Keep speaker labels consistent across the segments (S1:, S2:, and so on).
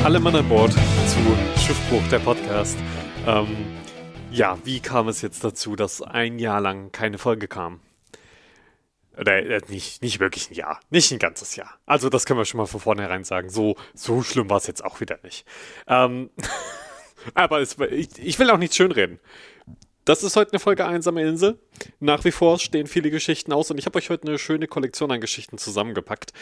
S1: alle Mann an Bord zu Schiffbruch, der Podcast. Ja, wie kam es jetzt dazu, dass ein Jahr lang keine Folge kam? Oder nicht wirklich ein Jahr, nicht ein ganzes Jahr. Also das können wir schon mal von vornherein sagen. So schlimm war es jetzt auch wieder nicht. Aber ich will auch nicht schönreden. Das ist heute eine Folge Einsame Insel. Nach wie vor stehen viele Geschichten aus und ich habe euch heute eine schöne Kollektion an Geschichten zusammengepackt.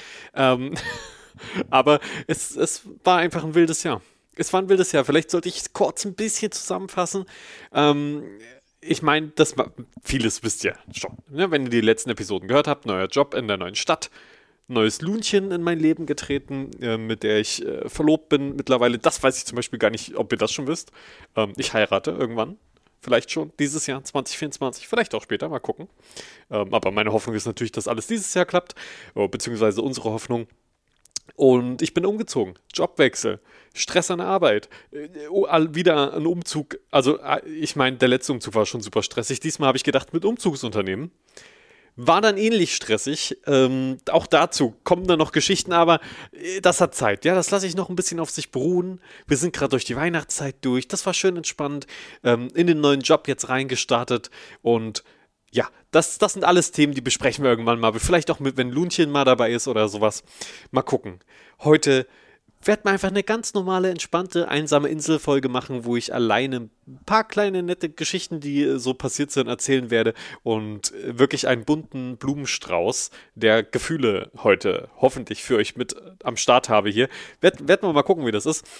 S1: Aber es war einfach ein wildes Jahr. Es war ein wildes Jahr. Vielleicht sollte ich es kurz ein bisschen zusammenfassen. Ich meine, vieles wisst ihr schon. Ne? Wenn ihr die letzten Episoden gehört habt, neuer Job in der neuen Stadt, neues Lunchen in mein Leben getreten, mit der ich verlobt bin mittlerweile. Das weiß ich zum Beispiel gar nicht, ob ihr das schon wisst. Ich heirate irgendwann. Vielleicht schon dieses Jahr, 2024, vielleicht auch später, mal gucken. Aber meine Hoffnung ist natürlich, dass alles dieses Jahr klappt, beziehungsweise unsere Hoffnung. Und ich bin umgezogen. Jobwechsel, Stress an der Arbeit, wieder ein Umzug. Also ich meine, der letzte Umzug war schon super stressig. Diesmal habe ich gedacht, mit Umzugsunternehmen. War dann ähnlich stressig. Auch dazu kommen dann noch Geschichten, aber das hat Zeit. Ja, das lasse ich noch ein bisschen auf sich beruhen. Wir sind gerade durch die Weihnachtszeit durch. Das war schön entspannt. In den neuen Job jetzt reingestartet. Und ja, das sind alles Themen, die besprechen wir irgendwann mal. Vielleicht auch wenn Lunchen mal dabei ist oder sowas. Mal gucken. Heute werden wir einfach eine ganz normale, entspannte, einsame Inselfolge machen, wo ich alleine ein paar kleine, nette Geschichten, die so passiert sind, erzählen werde und wirklich einen bunten Blumenstrauß der Gefühle heute hoffentlich für euch mit am Start habe hier. Werden wir mal gucken, wie das ist.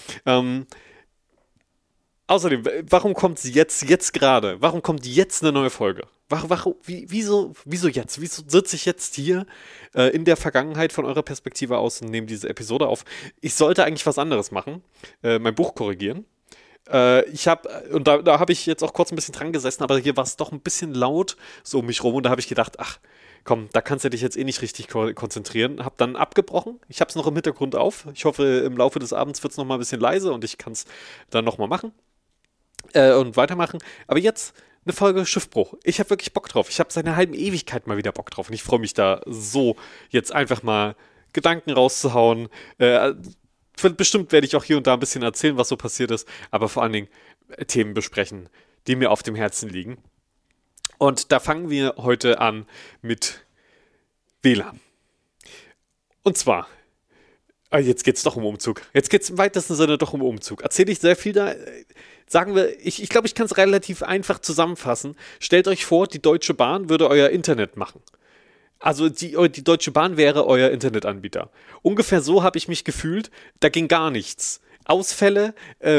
S1: Außerdem, warum kommt sie jetzt gerade? Warum kommt jetzt eine neue Folge? Wieso jetzt? Wieso sitze ich jetzt hier in der Vergangenheit von eurer Perspektive aus und nehme diese Episode auf? Ich sollte eigentlich was anderes machen, mein Buch korrigieren. Da habe ich jetzt auch kurz ein bisschen dran gesessen, aber hier war es doch ein bisschen laut so um mich rum und da habe ich gedacht, ach komm, da kannst du dich jetzt eh nicht richtig konzentrieren. Hab dann abgebrochen. Ich habe es noch im Hintergrund auf. Ich hoffe, im Laufe des Abends wird es nochmal ein bisschen leise und ich kann es dann nochmal machen. Und weitermachen. Aber jetzt eine Folge Schiffbruch. Ich habe wirklich Bock drauf. Ich habe seit einer halben Ewigkeit mal wieder Bock drauf. Und ich freue mich da so, jetzt einfach mal Gedanken rauszuhauen. Bestimmt werde ich auch hier und da ein bisschen erzählen, was so passiert ist. Aber vor allen Dingen Themen besprechen, die mir auf dem Herzen liegen. Und da fangen wir heute an mit WLAN. Und zwar, jetzt geht es doch um Umzug. Jetzt geht es im weitesten Sinne doch um Umzug. Erzähle ich sehr viel da. Sagen wir, ich glaube, ich kann es relativ einfach zusammenfassen. Stellt euch vor, die Deutsche Bahn würde euer Internet machen. Also die Deutsche Bahn wäre euer Internetanbieter. Ungefähr so habe ich mich gefühlt. Da ging gar nichts. Ausfälle,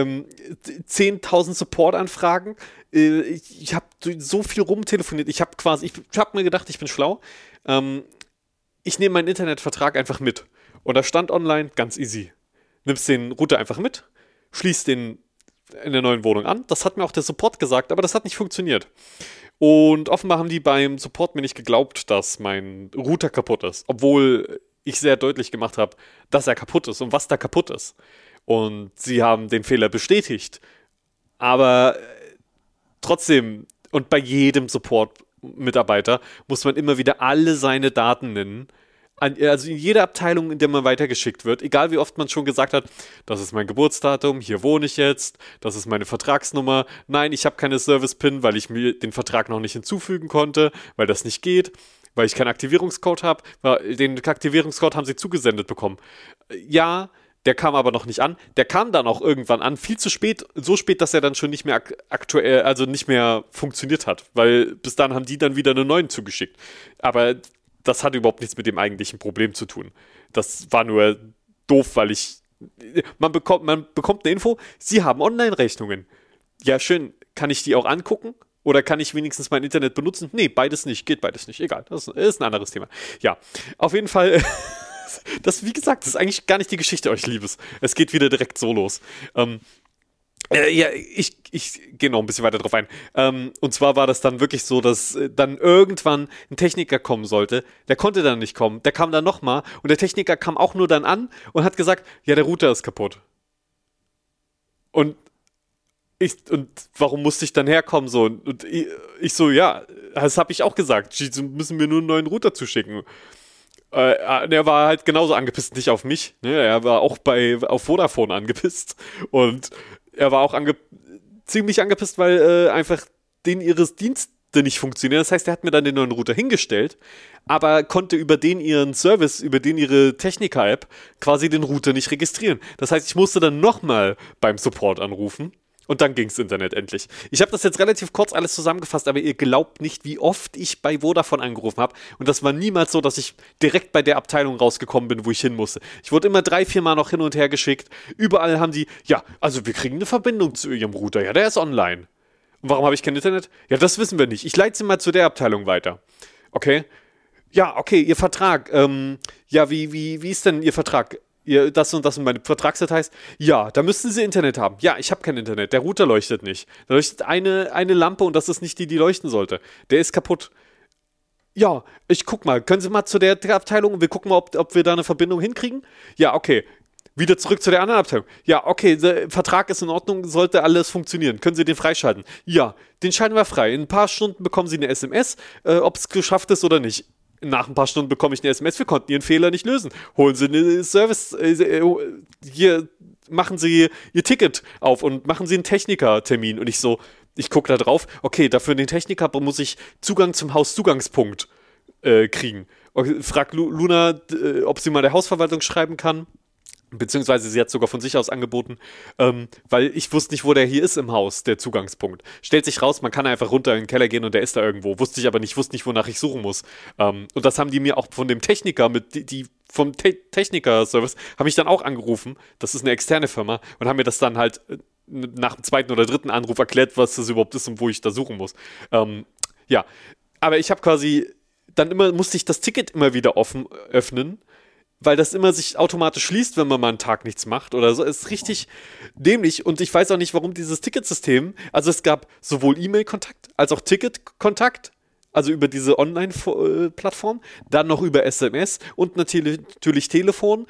S1: 10.000 Support-Anfragen. Ich habe so viel rumtelefoniert. Ich habe mir gedacht, ich bin schlau. Ich nehme meinen Internetvertrag einfach mit. Und da stand online, ganz easy. Nimmst den Router einfach mit, schließt den in der neuen Wohnung an. Das hat mir auch der Support gesagt, aber das hat nicht funktioniert. Und offenbar haben die beim Support mir nicht geglaubt, dass mein Router kaputt ist. Obwohl ich sehr deutlich gemacht habe, dass er kaputt ist und was da kaputt ist. Und sie haben den Fehler bestätigt. Aber trotzdem, und bei jedem Support-Mitarbeiter muss man immer wieder alle seine Daten nennen. Also in jeder Abteilung, in der man weitergeschickt wird, egal wie oft man schon gesagt hat, das ist mein Geburtsdatum, hier wohne ich jetzt, das ist meine Vertragsnummer, nein, ich habe keine Service-Pin, weil ich mir den Vertrag noch nicht hinzufügen konnte, weil das nicht geht, weil ich keinen Aktivierungscode habe, den Aktivierungscode haben sie zugesendet bekommen. Ja, der kam aber noch nicht an, der kam dann auch irgendwann an, viel zu spät, so spät, dass er dann schon nicht mehr aktuell, also nicht mehr funktioniert hat, weil bis dann haben die dann wieder einen neuen zugeschickt. Aber das hat überhaupt nichts mit dem eigentlichen Problem zu tun. Das war nur doof, weil man bekommt eine Info, Sie haben Online-Rechnungen. Ja, schön, kann ich die auch angucken? Oder kann ich wenigstens mein Internet benutzen? Nee, beides nicht, geht beides nicht. Egal, das ist ein anderes Thema. Ja, auf jeden Fall, wie gesagt, das ist eigentlich gar nicht die Geschichte euch Liebes. Es geht wieder direkt so los. Ich gehe noch ein bisschen weiter drauf ein. Und zwar war das dann wirklich so, dass dann irgendwann ein Techniker kommen sollte. Der konnte dann nicht kommen. Der kam dann nochmal und der Techniker kam auch nur dann an und hat gesagt, ja, der Router ist kaputt. Und warum musste ich dann herkommen? So? Und ich so, ja, das habe ich auch gesagt. Sie müssen mir nur einen neuen Router zuschicken. Er war halt genauso angepisst, nicht auf mich. Ne? Er war auch auf Vodafone angepisst. Und er war auch ziemlich angepisst, weil einfach denen ihres Dienste nicht funktionieren. Das heißt, er hat mir dann den neuen Router hingestellt, aber konnte über den ihren Service, über den ihre Techniker-App quasi den Router nicht registrieren. Das heißt, ich musste dann nochmal beim Support anrufen. Und dann ging's Internet endlich. Ich habe das jetzt relativ kurz alles zusammengefasst, aber ihr glaubt nicht, wie oft ich bei Vodafone angerufen habe. Und das war niemals so, dass ich direkt bei der Abteilung rausgekommen bin, wo ich hin musste. Ich wurde immer 3-4 Mal noch hin und her geschickt. Überall haben die, ja, also wir kriegen eine Verbindung zu ihrem Router. Ja, der ist online. Und warum habe ich kein Internet? Ja, das wissen wir nicht. Ich leite sie mal zu der Abteilung weiter. Okay? Ja, okay, Ihr Vertrag. Ja, wie ist denn Ihr Vertrag? Das und das in meine Vertragsdetails. Ja, da müssten Sie Internet haben. Ja, ich habe kein Internet. Der Router leuchtet nicht. Da leuchtet eine Lampe und das ist nicht die, die leuchten sollte. Der ist kaputt. Ja, ich guck mal. Können Sie mal zu der Abteilung und wir gucken mal, ob wir da eine Verbindung hinkriegen? Ja, okay. Wieder zurück zu der anderen Abteilung. Ja, okay, der Vertrag ist in Ordnung, sollte alles funktionieren. Können Sie den freischalten? Ja, den schalten wir frei. In ein paar Stunden bekommen Sie eine SMS, ob es geschafft ist oder nicht. Nach ein paar Stunden bekomme ich eine SMS, wir konnten Ihren Fehler nicht lösen. Holen Sie eine Service, hier machen Sie Ihr Ticket auf und machen Sie einen Technikertermin. Und ich gucke da drauf, okay, dafür den Techniker muss ich Zugang zum Hauszugangspunkt kriegen. Frag Luna, ob sie mal der Hausverwaltung schreiben kann. Beziehungsweise sie hat sogar von sich aus angeboten, weil ich wusste nicht, wo der hier ist im Haus, der Zugangspunkt. Stellt sich raus, man kann einfach runter in den Keller gehen und der ist da irgendwo. Wusste nicht, wonach ich suchen muss. Und das haben die mir auch von dem Techniker, vom Techniker-Service, habe ich dann auch angerufen. Das ist eine externe Firma und haben mir das dann halt nach dem zweiten oder dritten Anruf erklärt, was das überhaupt ist und wo ich da suchen muss. Ja, aber ich habe quasi, musste ich das Ticket immer wieder öffnen, weil das immer sich automatisch schließt, wenn man mal einen Tag nichts macht oder so. Ist richtig dämlich und ich weiß auch nicht, warum dieses Ticketsystem, also es gab sowohl E-Mail-Kontakt als auch Ticket-Kontakt, also über diese Online-Plattform, dann noch über SMS und natürlich Telefon,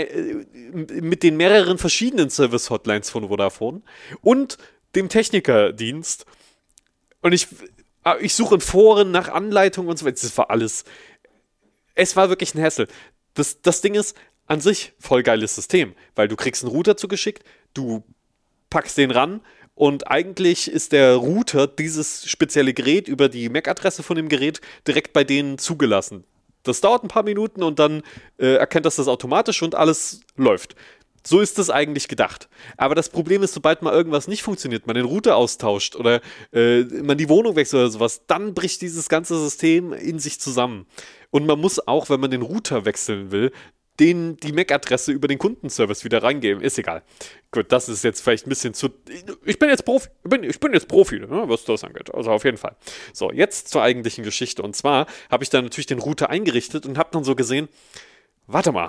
S1: mit den mehreren verschiedenen Service-Hotlines von Vodafone und dem Technikerdienst. Und ich suche in Foren nach Anleitungen und so weiter. Das war alles. Es war wirklich ein Hassel. Das Ding ist an sich voll geiles System, weil du kriegst einen Router zugeschickt, du packst den ran und eigentlich ist der Router, dieses spezielle Gerät, über die MAC-Adresse von dem Gerät direkt bei denen zugelassen. Das dauert ein paar Minuten und dann erkennt das automatisch und alles läuft. So ist es eigentlich gedacht. Aber das Problem ist, sobald mal irgendwas nicht funktioniert, man den Router austauscht oder man die Wohnung wechselt oder sowas, dann bricht dieses ganze System in sich zusammen. Und man muss auch, wenn man den Router wechseln will, die MAC-Adresse über den Kundenservice wieder reingeben. Ist egal. Gut, das ist jetzt vielleicht ein bisschen zu. Ich bin jetzt Profi. Ich bin jetzt Profi, ne, was das angeht. Also auf jeden Fall. So, jetzt zur eigentlichen Geschichte. Und zwar habe ich dann natürlich den Router eingerichtet und habe dann so gesehen, warte mal.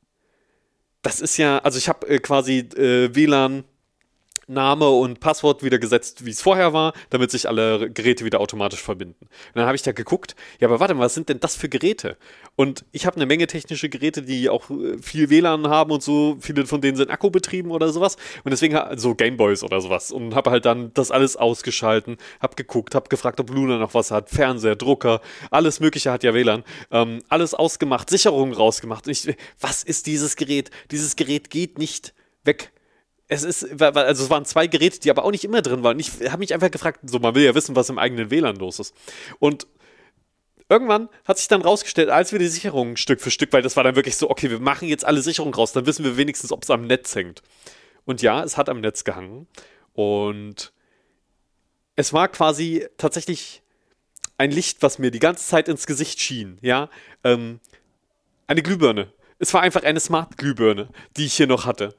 S1: Das ist ja, also ich habe quasi WLAN, Name und Passwort wieder gesetzt, wie es vorher war, damit sich alle Geräte wieder automatisch verbinden. Und dann habe ich da geguckt, ja, aber warte mal, was sind denn das für Geräte? Und ich habe eine Menge technische Geräte, die auch viel WLAN haben und so, viele von denen sind akkubetrieben oder sowas. Und deswegen so Gameboys oder sowas. Und habe halt dann das alles ausgeschalten, habe geguckt, habe gefragt, ob Luna noch was hat, Fernseher, Drucker, alles Mögliche hat ja WLAN. Alles ausgemacht, Sicherungen rausgemacht. Und was ist dieses Gerät? Dieses Gerät geht nicht weg. Es waren 2 Geräte, die aber auch nicht immer drin waren. Ich habe mich einfach gefragt, so, man will ja wissen, was im eigenen WLAN los ist. Und irgendwann hat sich dann rausgestellt, als wir die Sicherungen Stück für Stück, weil das war dann wirklich so, okay, wir machen jetzt alle Sicherungen raus, dann wissen wir wenigstens, ob es am Netz hängt. Und ja, es hat am Netz gehangen. Und es war quasi tatsächlich ein Licht, was mir die ganze Zeit ins Gesicht schien. Ja, eine Glühbirne. Es war einfach eine Smart-Glühbirne, die ich hier noch hatte.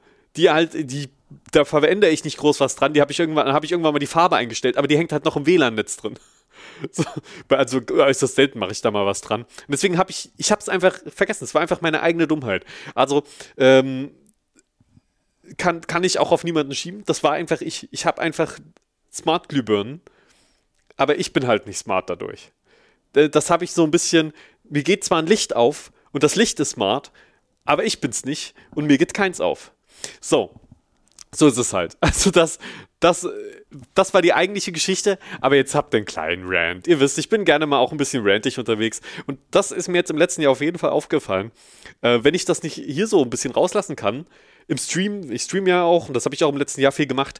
S1: Da verwende ich nicht groß was dran. Habe ich irgendwann mal die Farbe eingestellt, aber die hängt halt noch im WLAN-Netz drin. So, also äußerst selten mache ich da mal was dran. Und deswegen habe ich es einfach vergessen. Es war einfach meine eigene Dummheit. Also kann ich auch auf niemanden schieben. Das war einfach ich. Ich habe einfach Smart-Glühbirnen, aber ich bin halt nicht smart dadurch. Das habe ich so ein bisschen. Mir geht zwar ein Licht auf und das Licht ist smart, aber ich bin's nicht und mir geht keins auf. So. So ist es halt. Also das war die eigentliche Geschichte, aber jetzt habt ihr einen kleinen Rant. Ihr wisst, ich bin gerne mal auch ein bisschen rantig unterwegs und das ist mir jetzt im letzten Jahr auf jeden Fall aufgefallen. Wenn ich das nicht hier so ein bisschen rauslassen kann, im Stream, ich streame ja auch und das habe ich auch im letzten Jahr viel gemacht,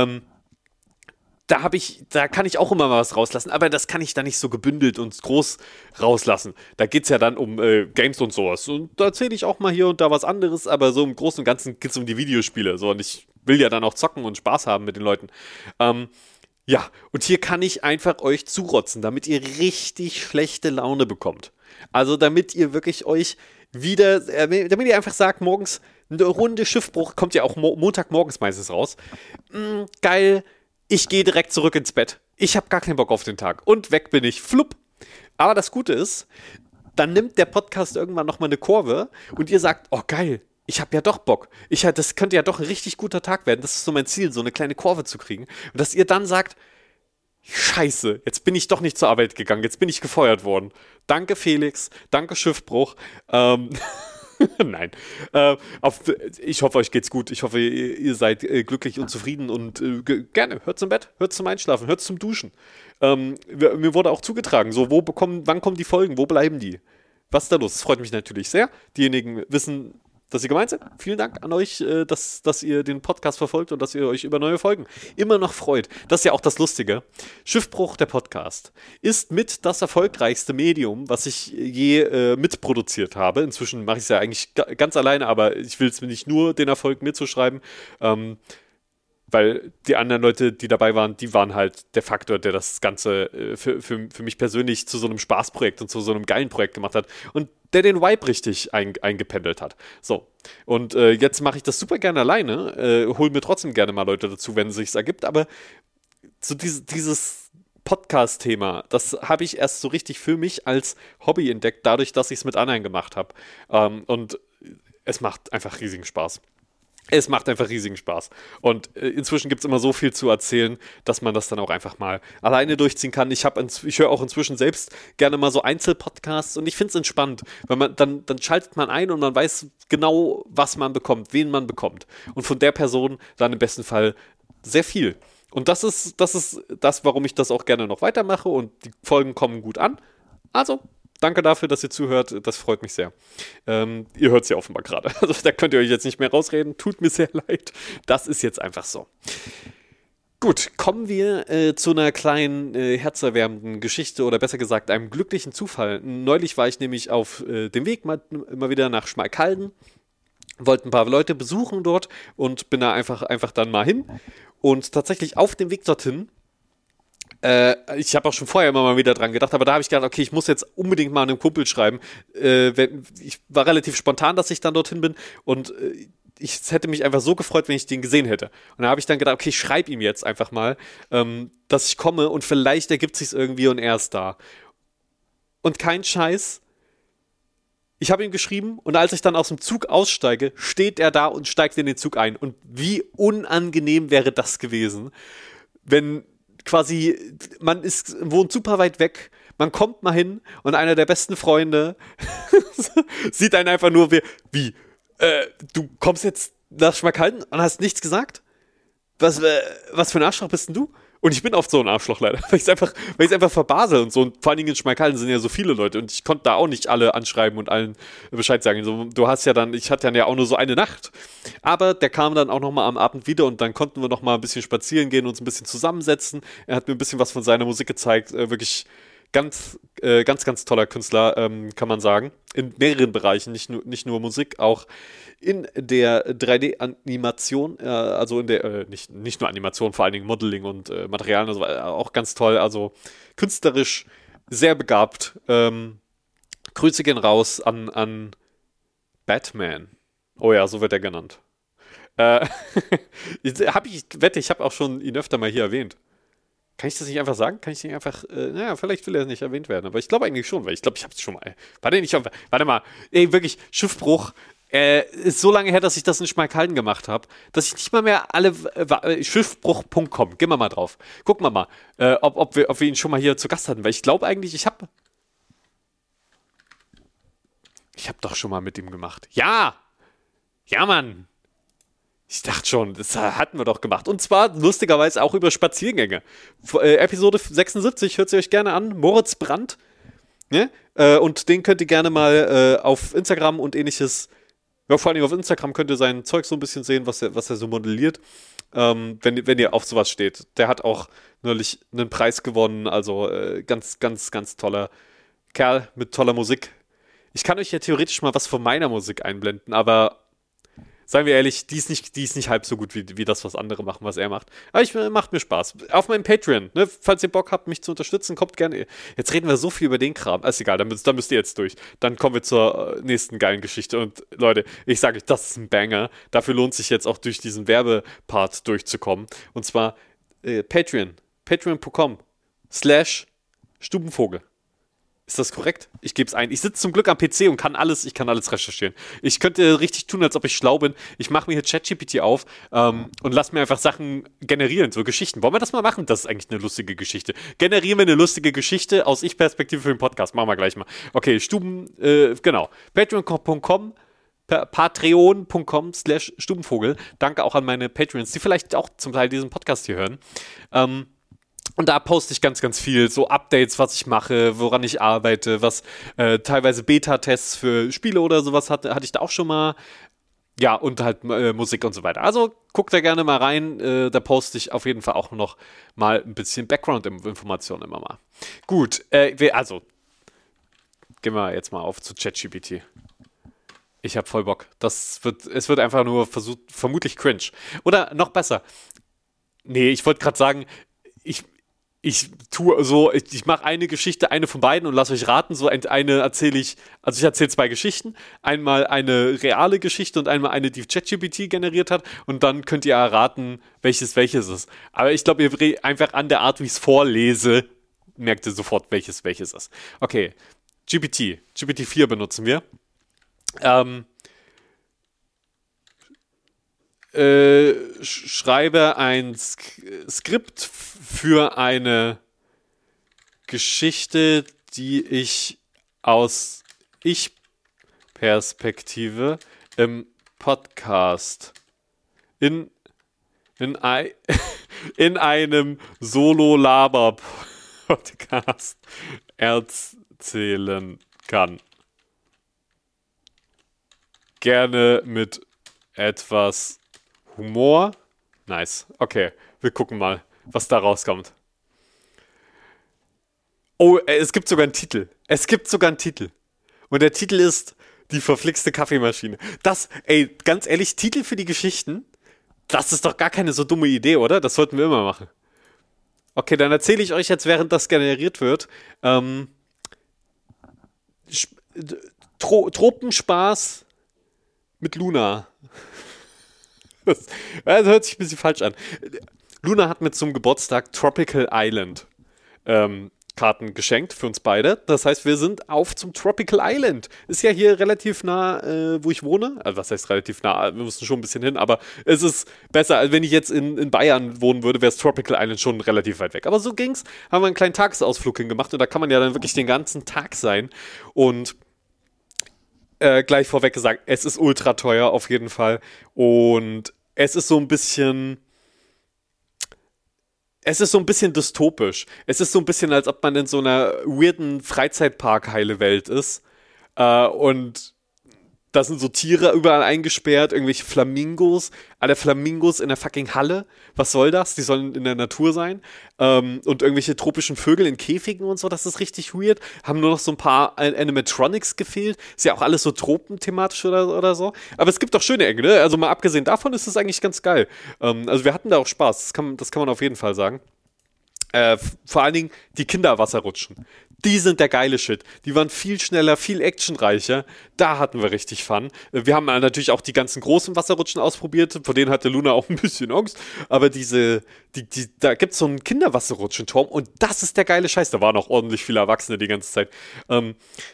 S1: da kann ich auch immer mal was rauslassen, aber das kann ich dann nicht so gebündelt und groß rauslassen. Da geht es ja dann um Games und sowas. Und da erzähle ich auch mal hier und da was anderes, aber so im Großen und Ganzen geht es um die Videospiele. So, und ich will ja dann auch zocken und Spaß haben mit den Leuten. Ja, und hier kann ich einfach euch zurotzen, damit ihr richtig schlechte Laune bekommt. Also damit ihr wirklich euch wieder, damit ihr einfach sagt, morgens eine Runde Schiffbruch, kommt ja auch Montagmorgens meistens raus. Geil, ich gehe direkt zurück ins Bett. Ich habe gar keinen Bock auf den Tag. Und weg bin ich. Flupp. Aber das Gute ist, dann nimmt der Podcast irgendwann nochmal eine Kurve und ihr sagt, oh geil, ich habe ja doch Bock. Das könnte ja doch ein richtig guter Tag werden. Das ist so mein Ziel, so eine kleine Kurve zu kriegen. Und dass ihr dann sagt, Scheiße, jetzt bin ich doch nicht zur Arbeit gegangen, jetzt bin ich gefeuert worden. Danke Felix, danke Schiffbruch. Nein. Ich hoffe, euch geht's gut. Ich hoffe, ihr seid glücklich und zufrieden und gerne. Hört zum Bett, hört zum Einschlafen, hört zum Duschen. Mir wurde auch zugetragen, so, wann kommen die Folgen, wo bleiben die? Was ist da los? Das freut mich natürlich sehr. Diejenigen wissen, dass sie gemeint sind. Vielen Dank an euch, dass ihr den Podcast verfolgt und dass ihr euch über neue Folgen immer noch freut. Das ist ja auch das Lustige. Schiffbruch, der Podcast, ist mit das erfolgreichste Medium, was ich je mitproduziert habe. Inzwischen mache ich es ja eigentlich ganz alleine, aber ich will es mir nicht nur den Erfolg mitzuschreiben, weil die anderen Leute, die dabei waren, die waren halt der Faktor, der das Ganze für mich persönlich zu so einem Spaßprojekt und zu so einem geilen Projekt gemacht hat und der den Vibe richtig eingependelt hat. So, und jetzt mache ich das super gerne alleine, hole mir trotzdem gerne mal Leute dazu, wenn es sich ergibt, aber so dieses Podcast-Thema, das habe ich erst so richtig für mich als Hobby entdeckt, dadurch, dass ich es mit anderen gemacht habe. Und es macht einfach riesigen Spaß. Es macht einfach riesigen Spaß. Und inzwischen gibt es immer so viel zu erzählen, dass man das dann auch einfach mal alleine durchziehen kann. Ich höre auch inzwischen selbst gerne mal so Einzelpodcasts und ich finde es entspannt, weil dann schaltet man ein und man weiß genau, was man bekommt, wen man bekommt. Und von der Person dann im besten Fall sehr viel. Und das ist das, warum ich das auch gerne noch weitermache und die Folgen kommen gut an. Also, danke dafür, dass ihr zuhört. Das freut mich sehr. Ihr hört es ja offenbar gerade. Also da könnt ihr euch jetzt nicht mehr rausreden. Tut mir sehr leid. Das ist jetzt einfach so. Gut, kommen wir zu einer kleinen herzerwärmenden Geschichte oder besser gesagt einem glücklichen Zufall. Neulich war ich nämlich auf dem Weg mal wieder nach Schmalkalden. Wollte ein paar Leute besuchen dort und bin da einfach dann mal hin. Und tatsächlich auf dem Weg dorthin ich habe auch schon vorher immer mal wieder dran gedacht, aber da habe ich gedacht, okay, ich muss jetzt unbedingt mal einem Kumpel schreiben. Ich war relativ spontan, dass ich dann dorthin bin und es hätte mich einfach so gefreut, wenn ich den gesehen hätte. Und da habe ich dann gedacht, okay, ich schreibe ihm jetzt einfach mal, dass ich komme und vielleicht ergibt sich's irgendwie und er ist da. Und kein Scheiß. Ich habe ihm geschrieben und als ich dann aus dem Zug aussteige, steht er da und steigt in den Zug ein. Und wie unangenehm wäre das gewesen, wenn quasi, wohnt super weit weg, man kommt mal hin und einer der besten Freunde sieht einen einfach nur wie, du kommst jetzt nach Schmalkalden und hast nichts gesagt? Was für ein Arschloch bist denn du? Und ich bin oft so ein Arschloch leider, weil ich es einfach verbasel und so. Und vor allen Dingen in Schmalkalden sind ja so viele Leute und ich konnte da auch nicht alle anschreiben und allen Bescheid sagen. So, ich hatte dann ja auch nur so eine Nacht. Aber der kam dann auch nochmal am Abend wieder und dann konnten wir nochmal ein bisschen spazieren gehen, uns ein bisschen zusammensetzen. Er hat mir ein bisschen was von seiner Musik gezeigt. Wirklich ganz toller Künstler, kann man sagen. In mehreren Bereichen, nicht nur Musik, auch in der 3D-Animation, also in der, nicht nur Animation, vor allen Dingen Modeling und Materialien, also, auch ganz toll, also künstlerisch sehr begabt. Grüße gehen raus an Batman. Oh ja, so wird er genannt. Ich habe auch schon ihn öfter mal hier erwähnt. Kann ich das nicht einfach sagen? Kann ich nicht einfach, naja, vielleicht will er nicht erwähnt werden, aber ich glaube eigentlich schon, weil ich glaube, ich habe es schon mal. Warte mal, ey, wirklich, Schiffbruch, ist so lange her, dass ich das in Schmalkalden gemacht habe, dass ich nicht mal mehr alle, schiffbruch.com, gehen wir mal drauf. Gucken wir mal, ob wir ihn schon mal hier zu Gast hatten, weil ich glaube eigentlich, ich habe doch schon mal mit ihm gemacht. Ja! Ja, Mann! Ich dachte schon, das hatten wir doch gemacht. Und zwar lustigerweise auch über Spaziergänge. Episode 76, hört sie euch gerne an. Moritz Brandt. Ne? Und den könnt ihr gerne mal auf Instagram und ähnliches, ja, vor allem auf Instagram könnt ihr sein Zeug so ein bisschen sehen, was er so modelliert. Wenn ihr auf sowas steht. Der hat auch neulich einen Preis gewonnen. Also ganz, ganz, ganz toller Kerl mit toller Musik. Ich kann euch ja theoretisch mal was von meiner Musik einblenden, aber seien wir ehrlich, die ist nicht halb so gut wie das, was andere machen, was er macht. Aber macht mir Spaß. Auf meinem Patreon, ne? Falls ihr Bock habt, mich zu unterstützen, kommt gerne. Jetzt reden wir so viel über den Kram. Ist egal, da müsst ihr jetzt durch. Dann kommen wir zur nächsten geilen Geschichte. Und Leute, ich sage euch, das ist ein Banger. Dafür lohnt sich jetzt auch durch diesen Werbepart durchzukommen. Und zwar Patreon. Patreon.com/Stubenvogel. Ist das korrekt? Ich gebe es ein. Ich sitze zum Glück am PC und kann alles recherchieren. Ich könnte richtig tun, als ob ich schlau bin. Ich mache mir hier ChatGPT auf und lasse mir einfach Sachen generieren, so Geschichten. Wollen wir das mal machen? Das ist eigentlich eine lustige Geschichte. Generieren wir eine lustige Geschichte aus Ich-Perspektive für den Podcast. Machen wir gleich mal. Okay, genau. Patreon.com/Stubenvogel. Danke auch an meine Patreons, die vielleicht auch zum Teil diesen Podcast hier hören. Und da poste ich ganz, ganz viel, so Updates, was ich mache, woran ich arbeite, was teilweise Beta-Tests für Spiele oder sowas hatte ich da auch schon mal. Ja, und halt Musik und so weiter. Also guckt da gerne mal rein, da poste ich auf jeden Fall auch noch mal ein bisschen Background-Informationen immer mal. Gut, also, gehen wir jetzt mal auf zu ChatGPT. Ich habe voll Bock. Es wird einfach nur vermutlich cringe. Oder noch besser. Nee, ich wollte gerade sagen, ich tue so, ich mache eine Geschichte, eine von beiden und lasse euch raten. So eine erzähle ich, also ich erzähle 2 Geschichten. Einmal eine reale Geschichte und einmal eine, die ChatGPT generiert hat. Und dann könnt ihr erraten, welches ist. Aber ich glaube, ihr einfach an der Art, wie ich es vorlese, merkt ihr sofort, welches ist. Okay, GPT-4 benutzen wir. Schreibe ein Skript für eine Geschichte, die ich aus Ich-Perspektive im Podcast in einem Solo-Laber-Podcast erzählen kann. Gerne mit etwas Humor. Nice. Okay, wir gucken mal, was da rauskommt. Oh, es gibt sogar einen Titel. Und der Titel ist Die verflixte Kaffeemaschine. Ganz ehrlich, Titel für die Geschichten, das ist doch gar keine so dumme Idee, oder? Das sollten wir immer machen. Okay, dann erzähle ich euch jetzt, während das generiert wird, Tropenspaß mit Luna. Das hört sich ein bisschen falsch an. Luna hat mir zum Geburtstag Tropical Island Karten geschenkt für uns beide. Das heißt, wir sind auf zum Tropical Island. Ist ja hier relativ nah, wo ich wohne. Also was heißt relativ nah? Wir müssen schon ein bisschen hin, aber es ist besser, als wenn ich jetzt in Bayern wohnen würde, wäre es Tropical Island schon relativ weit weg. Aber so ging's. Haben wir einen kleinen Tagesausflug hingemacht und da kann man ja dann wirklich den ganzen Tag sein. Und gleich vorweg gesagt, es ist ultra teuer auf jeden Fall. Und es ist so ein bisschen dystopisch. Es ist so ein bisschen, als ob man in so einer weirden Freizeitpark-heile-Welt ist. Und da sind so Tiere überall eingesperrt, irgendwelche Flamingos. Alle Flamingos in der fucking Halle. Was soll das? Die sollen in der Natur sein. Und irgendwelche tropischen Vögel in Käfigen und so. Das ist richtig weird. Haben nur noch so ein paar Animatronics gefehlt. Ist ja auch alles so tropenthematisch oder so. Aber es gibt auch schöne Ecken, ne? Also mal abgesehen davon ist es eigentlich ganz geil. Also wir hatten da auch Spaß. Das kann man auf jeden Fall sagen. Vor allen Dingen die Kinderwasserrutschen. Die sind der geile Shit. Die waren viel schneller, viel actionreicher. Da hatten wir richtig Fun. Wir haben natürlich auch die ganzen großen Wasserrutschen ausprobiert. Vor denen hatte Luna auch ein bisschen Angst. Aber da gibt es so einen Kinderwasserrutschenturm und das ist der geile Scheiß. Da waren auch ordentlich viele Erwachsene die ganze Zeit.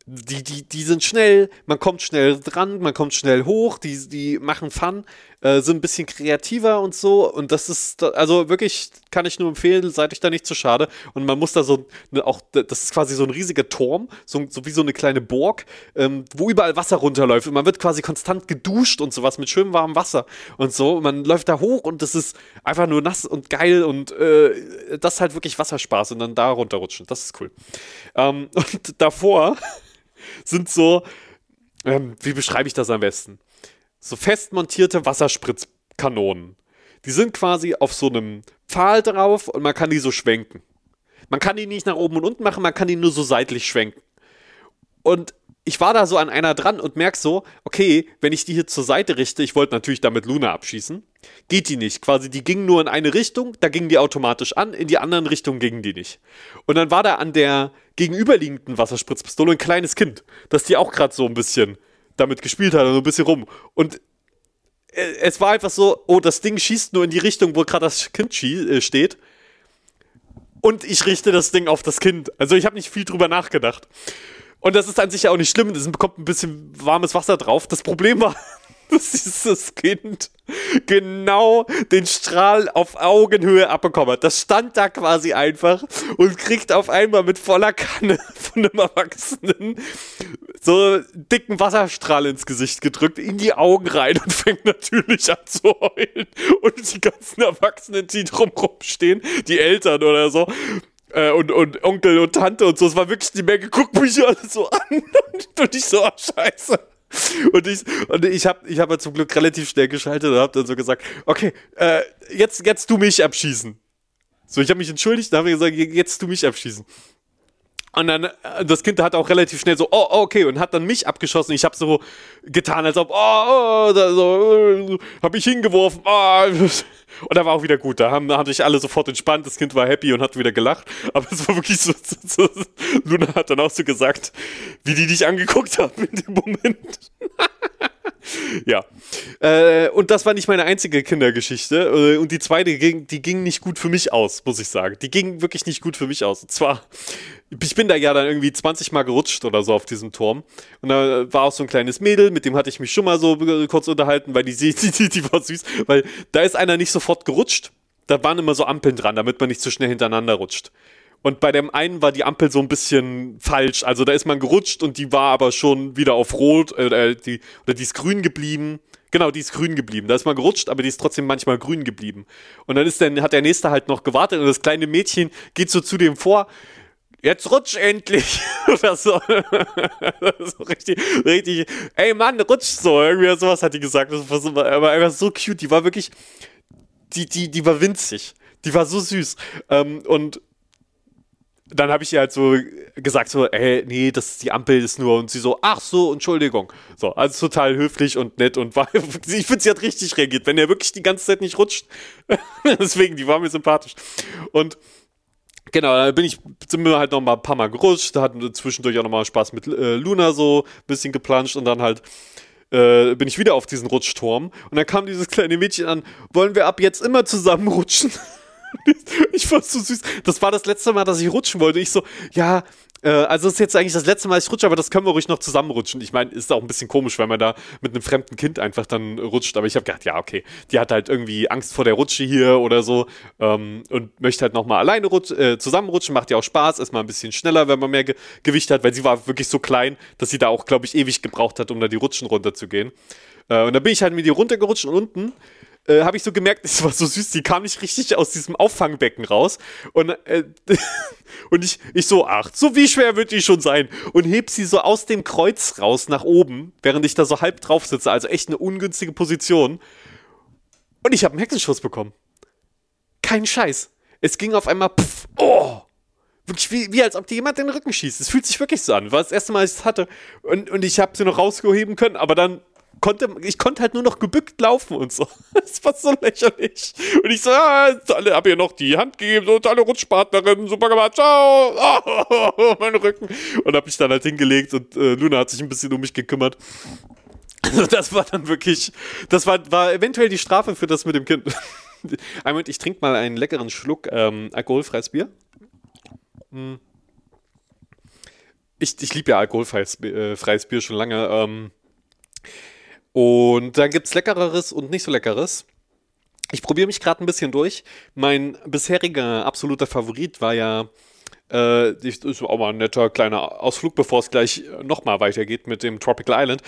S1: Die sind schnell, man kommt schnell dran, man kommt schnell hoch, die machen Fun, sind ein bisschen kreativer und so. Und das ist, also wirklich, kann ich nur empfehlen, seid euch da nicht zu schade. Und man muss da so, auch, das ist quasi so ein riesiger Turm, so wie so eine kleine Burg, wo überall Wasser runterläuft. Und man wird quasi konstant geduscht und sowas mit schönem warmem Wasser und so. Und man läuft da hoch und das ist einfach nur nass und geil und das ist halt wirklich Wasserspaß und dann da runterrutschen. Das ist cool. Und davor sind so, wie beschreibe ich das am besten? So fest montierte Wasserspritzkanonen. Die sind quasi auf so einem Pfahl drauf und man kann die so schwenken. Man kann die nicht nach oben und unten machen, man kann die nur so seitlich schwenken. Und ich war da so an einer dran und merk so, okay, wenn ich die hier zur Seite richte, ich wollte natürlich damit Luna abschießen, geht die nicht. Quasi, die ging nur in eine Richtung, da gingen die automatisch an, in die anderen Richtungen gingen die nicht. Und dann war da an der gegenüberliegenden Wasserspritzpistole ein kleines Kind, das die auch gerade so ein bisschen damit gespielt hat, so ein bisschen rum. Und es war einfach so, oh, das Ding schießt nur in die Richtung, wo gerade das Kind steht. Und ich richte das Ding auf das Kind. Also ich habe nicht viel drüber nachgedacht. Und das ist an sich ja auch nicht schlimm, es bekommt ein bisschen warmes Wasser drauf. Das Problem war, dass dieses Kind genau den Strahl auf Augenhöhe abbekommen hat. Das stand da quasi einfach und kriegt auf einmal mit voller Kanne von einem Erwachsenen so einen dicken Wasserstrahl ins Gesicht gedrückt, in die Augen rein und fängt natürlich an zu heulen. Und die ganzen Erwachsenen, die drumherum stehen, die Eltern oder so, und Onkel und Tante und so, es war wirklich die Menge, guckt mich alle so an und ich so, oh, scheiße. Und ich hab ja zum Glück relativ schnell geschaltet und hab dann so gesagt, okay, jetzt du mich abschießen. So, ich habe mich entschuldigt und habe gesagt, jetzt du mich abschießen. Und dann, das Kind hat auch relativ schnell so, oh, okay, und hat dann mich abgeschossen. Ich habe so getan, als ob, habe ich hingeworfen, und da war auch wieder gut. Da haben sich alle sofort entspannt, das Kind war happy und hat wieder gelacht. Aber es war wirklich so, Luna hat dann auch so gesagt, wie die dich angeguckt haben in dem Moment. Ja. Und das war nicht meine einzige Kindergeschichte. Und die zweite, die ging nicht gut für mich aus, muss ich sagen. Die ging wirklich nicht gut für mich aus. Und zwar, ich bin da ja dann irgendwie 20 Mal gerutscht oder so auf diesem Turm. Und da war auch so ein kleines Mädel, mit dem hatte ich mich schon mal so kurz unterhalten, weil die war süß. Weil da ist einer nicht sofort gerutscht. Da waren immer so Ampeln dran, damit man nicht zu schnell hintereinander rutscht. Und bei dem einen war die Ampel so ein bisschen falsch. Also da ist man gerutscht und die war aber schon wieder auf Rot. Die ist grün geblieben. Genau, die ist grün geblieben. Da ist man gerutscht, aber die ist trotzdem manchmal grün geblieben. Und dann hat der Nächste halt noch gewartet und das kleine Mädchen geht so zu dem vor. Jetzt rutsch endlich! Oder so. So richtig, ey Mann, rutsch so. Irgendwie sowas hat die gesagt. Das war aber einfach so cute. Die war wirklich, die war winzig. Die war so süß. Und dann habe ich ihr halt so gesagt, so, nee, die Ampel ist nur, und sie so, ach so, Entschuldigung. So, also total höflich und nett und ich finde, sie hat richtig reagiert, wenn er wirklich die ganze Zeit nicht rutscht. Deswegen, die war mir sympathisch. Und genau, dann sind wir halt noch mal ein paar Mal gerutscht, da hatten wir zwischendurch auch noch mal Spaß mit Luna so ein bisschen geplanscht und dann halt bin ich wieder auf diesen Rutschturm und dann kam dieses kleine Mädchen an, wollen wir ab jetzt immer zusammen rutschen? Ich fand's so süß. Das war das letzte Mal, dass ich rutschen wollte. Ich so, ja, also das ist jetzt eigentlich das letzte Mal, dass ich rutsche, aber das können wir ruhig noch zusammen rutschen. Ich meine, ist auch ein bisschen komisch, weil man da mit einem fremden Kind einfach dann rutscht. Aber ich habe gedacht, ja, okay, die hat halt irgendwie Angst vor der Rutsche hier oder so und möchte halt nochmal alleine zusammenrutschen. Macht ja auch Spaß, ist mal ein bisschen schneller, wenn man mehr Gewicht hat, weil sie war wirklich so klein, dass sie da auch, glaube ich, ewig gebraucht hat, um da die Rutschen runterzugehen. Und dann bin ich halt mit ihr runtergerutscht und unten habe ich so gemerkt, es war so süß, die kam nicht richtig aus diesem Auffangbecken raus. Und ich so, ach, so wie schwer wird die schon sein? Und heb sie so aus dem Kreuz raus nach oben, während ich da so halb drauf sitze. Also echt eine ungünstige Position. Und ich habe einen Hexenschuss bekommen. Kein Scheiß. Es ging auf einmal, wirklich wie als ob dir jemand in den Rücken schießt. Es fühlt sich wirklich so an. War das erste Mal, dass ich es hatte. Und ich habe sie noch rausgeheben können, aber dann ich konnte halt nur noch gebückt laufen und so. Das war so lächerlich. Und ich so, hab ihr noch die Hand gegeben, so, tolle Rutschpartnerin, super gemacht, ciao, mein Rücken. Und hab mich dann halt hingelegt und Luna hat sich ein bisschen um mich gekümmert. Also das war dann wirklich, das war eventuell die Strafe für das mit dem Kind. Einen Moment, ich trinke mal einen leckeren Schluck alkoholfreies Bier. ich liebe ja alkoholfreies freies Bier schon lange. Und dann gibt's Leckereres und nicht so Leckeres. Ich probiere mich gerade ein bisschen durch. Mein bisheriger absoluter Favorit war ja, das ist auch mal ein netter kleiner Ausflug, bevor es gleich nochmal weitergeht mit dem Tropical Island.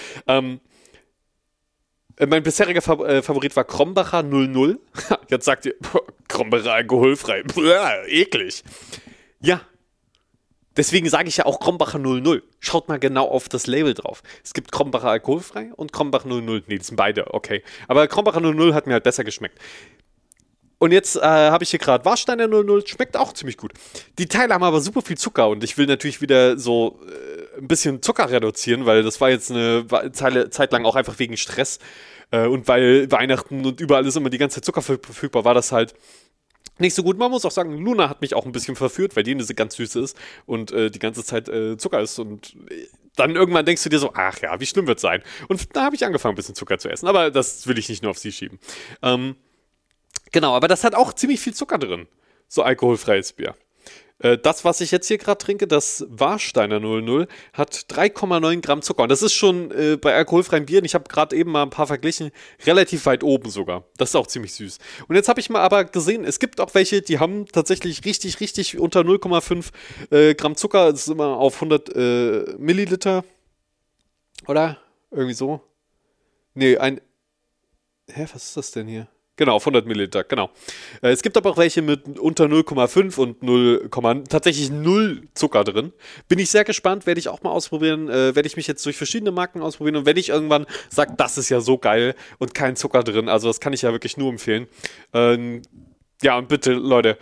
S1: Mein bisheriger Favorit war Krombacher 00. Jetzt sagt ihr, Krombacher alkoholfrei. Blah, eklig. Ja, deswegen sage ich ja auch Krombacher 00. Schaut mal genau auf das Label drauf. Es gibt Krombacher alkoholfrei und Krombacher 00. Nee, die sind beide, okay. Aber Krombacher 00 hat mir halt besser geschmeckt. Und jetzt habe ich hier gerade Warsteiner 00, schmeckt auch ziemlich gut. Die Teile haben aber super viel Zucker und ich will natürlich wieder so ein bisschen Zucker reduzieren, weil das war jetzt eine Zeit lang auch einfach wegen Stress und weil Weihnachten und überall ist immer die ganze Zeit Zucker verfügbar, war das halt nicht so gut. Man muss auch sagen, Luna hat mich auch ein bisschen verführt, weil die eine ganz süße ist und die ganze Zeit Zucker ist und dann irgendwann denkst du dir so, ach ja, wie schlimm wird es sein? Und da habe ich angefangen, ein bisschen Zucker zu essen, aber das will ich nicht nur auf sie schieben. Genau, aber das hat auch ziemlich viel Zucker drin. So alkoholfreies Bier. Das, was ich jetzt hier gerade trinke, das Warsteiner 00, hat 3,9 Gramm Zucker. Und das ist schon bei alkoholfreiem Bieren, ich habe gerade eben mal ein paar verglichen, relativ weit oben sogar. Das ist auch ziemlich süß. Und jetzt habe ich mal aber gesehen, es gibt auch welche, die haben tatsächlich richtig unter 0,5 Gramm Zucker. Das ist immer auf 100 Milliliter. Oder? Irgendwie so. Nee, was ist das denn hier? Genau, auf 100 Milliliter, genau. Es gibt aber auch welche mit unter 0,5 und 0, tatsächlich 0 Zucker drin. Bin ich sehr gespannt, werde ich auch mal ausprobieren. Werde ich mich jetzt durch verschiedene Marken ausprobieren. Und wenn ich irgendwann sage, das ist ja so geil und kein Zucker drin, also das kann ich ja wirklich nur empfehlen. Ja, und bitte, Leute,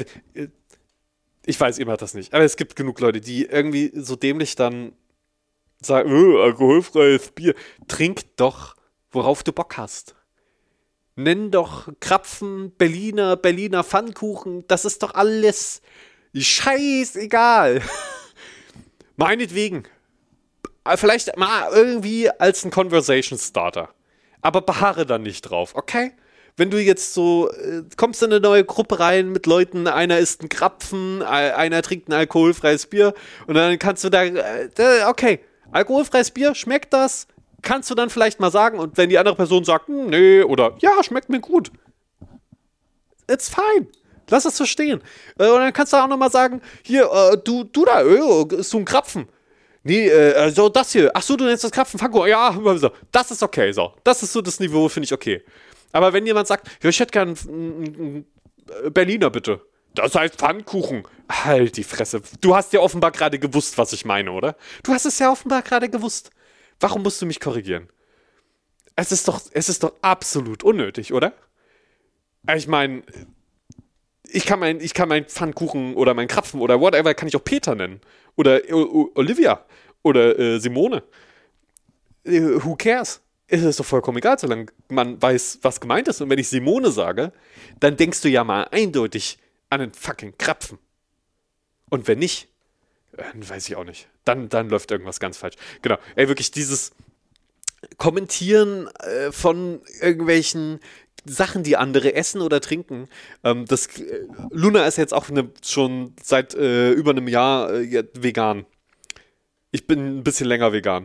S1: ich weiß, ihr macht das nicht, aber es gibt genug Leute, die irgendwie so dämlich dann sagen, alkoholfreies Bier. Trink doch, worauf du Bock hast. Nenn doch Krapfen, Berliner Pfannkuchen, das ist doch alles scheißegal. Meinetwegen. Vielleicht mal irgendwie als ein Conversation Starter. Aber beharre dann nicht drauf, okay? Wenn du jetzt so kommst in eine neue Gruppe rein mit Leuten, einer isst einen Krapfen, einer trinkt ein alkoholfreies Bier und dann kannst du da, okay, alkoholfreies Bier, schmeckt das? Kannst du dann vielleicht mal sagen und wenn die andere Person sagt, nee, oder ja, schmeckt mir gut. It's fine. Lass es so stehen. Und dann kannst du auch nochmal sagen, hier, du da, ist so ein Krapfen. Nee, so das hier. Ach so, du nennst das Krapfen, Pfannkuchen. Ja, so. Das ist okay, so. Das ist so das Niveau, finde ich okay. Aber wenn jemand sagt, ja, ich hätte gern einen Berliner, bitte. Das heißt Pfannkuchen. Halt die Fresse. Du hast ja offenbar gerade gewusst, was ich meine, oder? Du hast es ja offenbar gerade gewusst. Warum musst du mich korrigieren? Es ist doch absolut unnötig, oder? Ich meine, ich kann mein Pfannkuchen oder mein Krapfen oder whatever, kann ich auch Peter nennen. Oder Olivia. Oder Simone. Who cares? Es ist doch vollkommen egal, solange man weiß, was gemeint ist. Und wenn ich Simone sage, dann denkst du ja mal eindeutig an einen fucking Krapfen. Und wenn nicht, weiß ich auch nicht. Dann läuft irgendwas ganz falsch. Genau. Ey, wirklich dieses Kommentieren von irgendwelchen Sachen, die andere essen oder trinken. Luna ist jetzt auch schon seit über einem Jahr vegan. Ich bin ein bisschen länger vegan.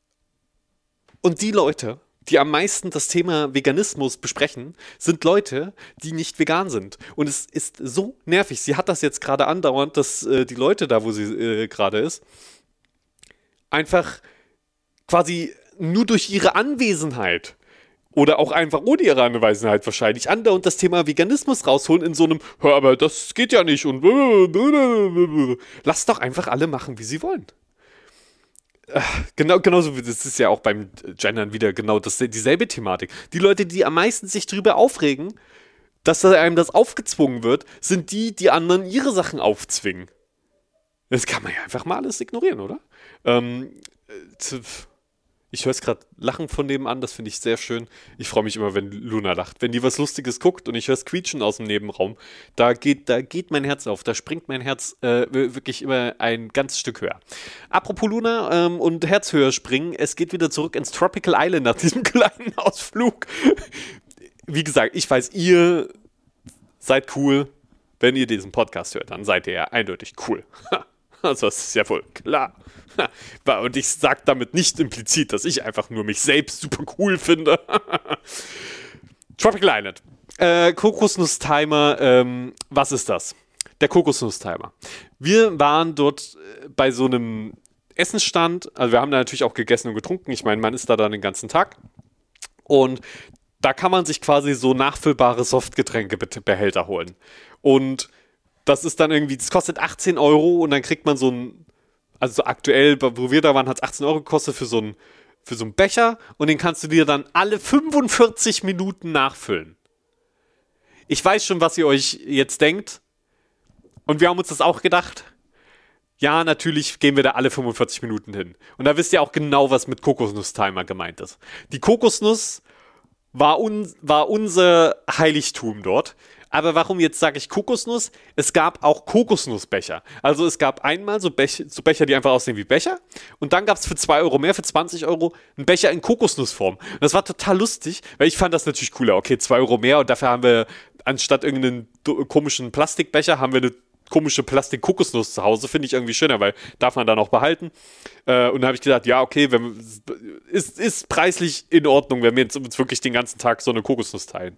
S1: Und die Leute, die am meisten das Thema Veganismus besprechen, sind Leute, die nicht vegan sind. Und es ist so nervig. Sie hat das jetzt gerade andauernd, dass die Leute da, wo sie gerade ist, einfach quasi nur durch ihre Anwesenheit oder auch einfach ohne ihre Anwesenheit wahrscheinlich andauernd das Thema Veganismus rausholen in so einem, hör, aber das geht ja nicht und lass doch einfach alle machen, wie sie wollen. Genauso wie das ist ja auch beim Gendern wieder genau dieselbe Thematik. Die Leute, die am meisten sich drüber aufregen, dass einem das aufgezwungen wird, sind die anderen ihre Sachen aufzwingen. Das kann man ja einfach mal alles ignorieren, oder? Ich höre es gerade lachen von nebenan, das finde ich sehr schön. Ich freue mich immer, wenn Luna lacht. Wenn die was Lustiges guckt und ich höre es quietschen aus dem Nebenraum, da geht mein Herz auf, da springt mein Herz wirklich immer ein ganzes Stück höher. Apropos Luna und Herz höher springen, es geht wieder zurück ins Tropical Island nach diesem kleinen Ausflug. Wie gesagt, ich weiß, ihr seid cool. Wenn ihr diesen Podcast hört, dann seid ihr ja eindeutig cool. Also das ist ja wohl klar. Und ich sage damit nicht implizit, dass ich einfach nur mich selbst super cool finde. Tropical Island. Kokosnuss-Timer, was ist das? Der Kokosnuss-Timer. Wir waren dort bei so einem Essensstand, also wir haben da natürlich auch gegessen und getrunken. Ich meine, man ist da dann den ganzen Tag. Und da kann man sich quasi so nachfüllbare Softgetränkebehälter holen. Und das ist dann irgendwie, das kostet 18 Euro und dann kriegt man so ein, also so aktuell, wo wir da waren, hat es 18 Euro gekostet für so einen Becher und den kannst du dir dann alle 45 Minuten nachfüllen. Ich weiß schon, was ihr euch jetzt denkt. Und wir haben uns das auch gedacht. Ja, natürlich gehen wir da alle 45 Minuten hin. Und da wisst ihr auch genau, was mit Kokosnuss-Timer gemeint ist. Die Kokosnuss war unser Heiligtum dort. Aber warum jetzt sage ich Kokosnuss? Es gab auch Kokosnussbecher. Also es gab einmal so Becher, die einfach aussehen wie Becher. Und dann gab es für 2 Euro mehr, für 20 Euro, einen Becher in Kokosnussform. Und das war total lustig, weil ich fand das natürlich cooler. Okay, 2 Euro mehr und dafür haben wir anstatt irgendeinen komischen Plastikbecher, haben wir eine komische Plastik-Kokosnuss zu Hause. Finde ich irgendwie schöner, weil darf man dann auch behalten. Und dann habe ich gedacht, ja, okay, ist preislich in Ordnung, wenn wir jetzt uns wirklich den ganzen Tag so eine Kokosnuss teilen.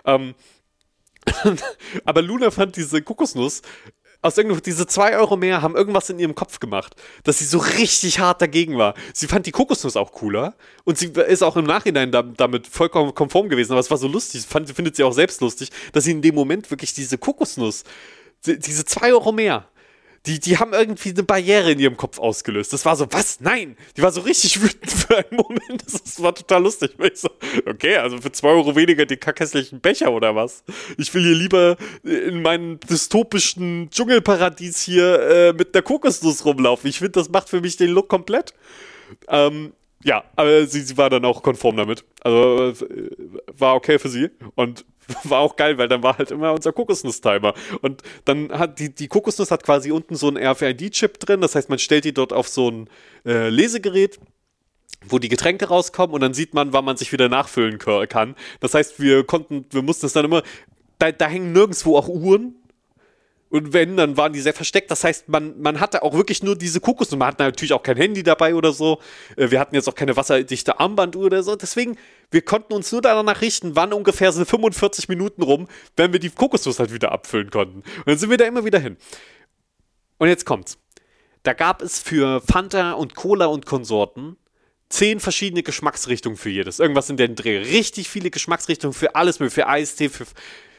S1: Aber Luna fand diese Kokosnuss diese 2 Euro mehr haben irgendwas in ihrem Kopf gemacht, dass sie so richtig hart dagegen war. Sie fand die Kokosnuss auch cooler und sie ist auch im Nachhinein damit vollkommen konform gewesen, aber es war so lustig, findet sie auch selbst lustig, dass sie in dem Moment wirklich diese Kokosnuss, diese 2 Euro mehr, die haben irgendwie eine Barriere in ihrem Kopf ausgelöst. Das war so, was? Nein! Die war so richtig wütend für einen Moment. Das war total lustig. Weil ich so, okay, also für 2 Euro weniger den kackhässlichen Becher oder was? Ich will hier lieber in meinem dystopischen Dschungelparadies hier mit der Kokosnuss rumlaufen. Ich finde, das macht für mich den Look komplett. Ja, aber sie war dann auch konform damit. Also war okay für sie. Und war auch geil, weil dann war halt immer unser Kokosnuss-Timer. Und dann hat die Kokosnuss hat quasi unten so einen RFID-Chip drin. Das heißt, man stellt die dort auf so ein Lesegerät, wo die Getränke rauskommen und dann sieht man, wann man sich wieder nachfüllen kann. Das heißt, wir mussten es dann immer, da hängen nirgendwo auch Uhren. Und wenn, dann waren die sehr versteckt. Das heißt, man hatte auch wirklich nur diese Kokosnuss. Man hatte natürlich auch kein Handy dabei oder so. Wir hatten jetzt auch keine wasserdichte Armbanduhr oder so. Deswegen, wir konnten uns nur danach richten, wann ungefähr so 45 Minuten rum, wenn wir die Kokosnuss halt wieder abfüllen konnten. Und dann sind wir da immer wieder hin. Und jetzt kommt's. Da gab es für Fanta und Cola und Konsorten 10 verschiedene Geschmacksrichtungen für jedes. Irgendwas in den Dreh. Richtig viele Geschmacksrichtungen für alles, für Eistee, für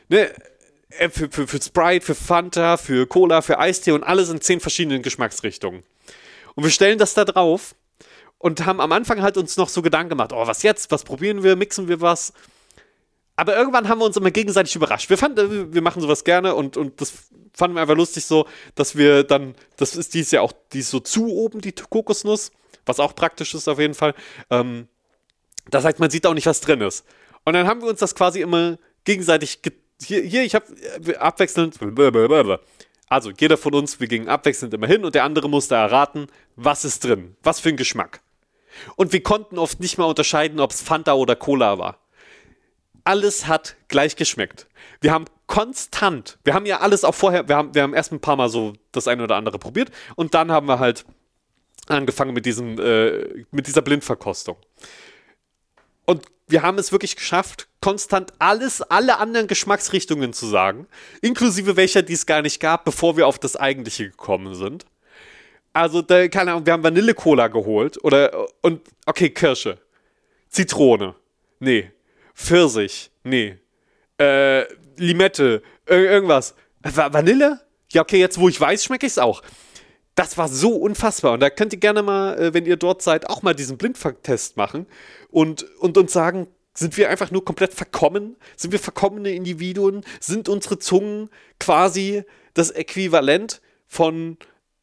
S1: Sprite, für Fanta, für Cola, für Eistee und alles in 10 verschiedenen Geschmacksrichtungen. Und wir stellen das da drauf und haben am Anfang halt uns noch so Gedanken gemacht, oh, was jetzt? Was probieren wir? Mixen wir was? Aber irgendwann haben wir uns immer gegenseitig überrascht. Wir machen sowas gerne und das fanden wir einfach lustig so, dass wir dann, das ist dies ja auch, die ist so zu oben, die Kokosnuss, was auch praktisch ist auf jeden Fall. Das heißt, man sieht auch nicht, was drin ist. Und dann haben wir uns das quasi immer gegenseitig Hier, ich habe abwechselnd. Also, jeder von uns, wir gingen abwechselnd immer hin und der andere musste erraten, was ist drin, was für ein Geschmack. Und wir konnten oft nicht mal unterscheiden, ob es Fanta oder Cola war. Alles hat gleich geschmeckt. Wir haben konstant, wir haben ja alles auch vorher, wir haben erst ein paar Mal so das eine oder andere probiert und dann haben wir halt angefangen mit dieser Blindverkostung. Und wir haben es wirklich geschafft, konstant alle anderen Geschmacksrichtungen zu sagen, inklusive welcher, die es gar nicht gab, bevor wir auf das Eigentliche gekommen sind. Also, keine Ahnung, wir haben Vanille-Cola geholt okay, Kirsche, Zitrone, nee, Pfirsich, nee, Limette, irgendwas. Vanille? Ja, okay, jetzt wo ich weiß, schmecke ich es auch. Das war so unfassbar. Und da könnt ihr gerne mal, wenn ihr dort seid, auch mal diesen Blindtest machen und uns sagen, sind wir einfach nur komplett verkommen? Sind wir verkommene Individuen? Sind unsere Zungen quasi das Äquivalent von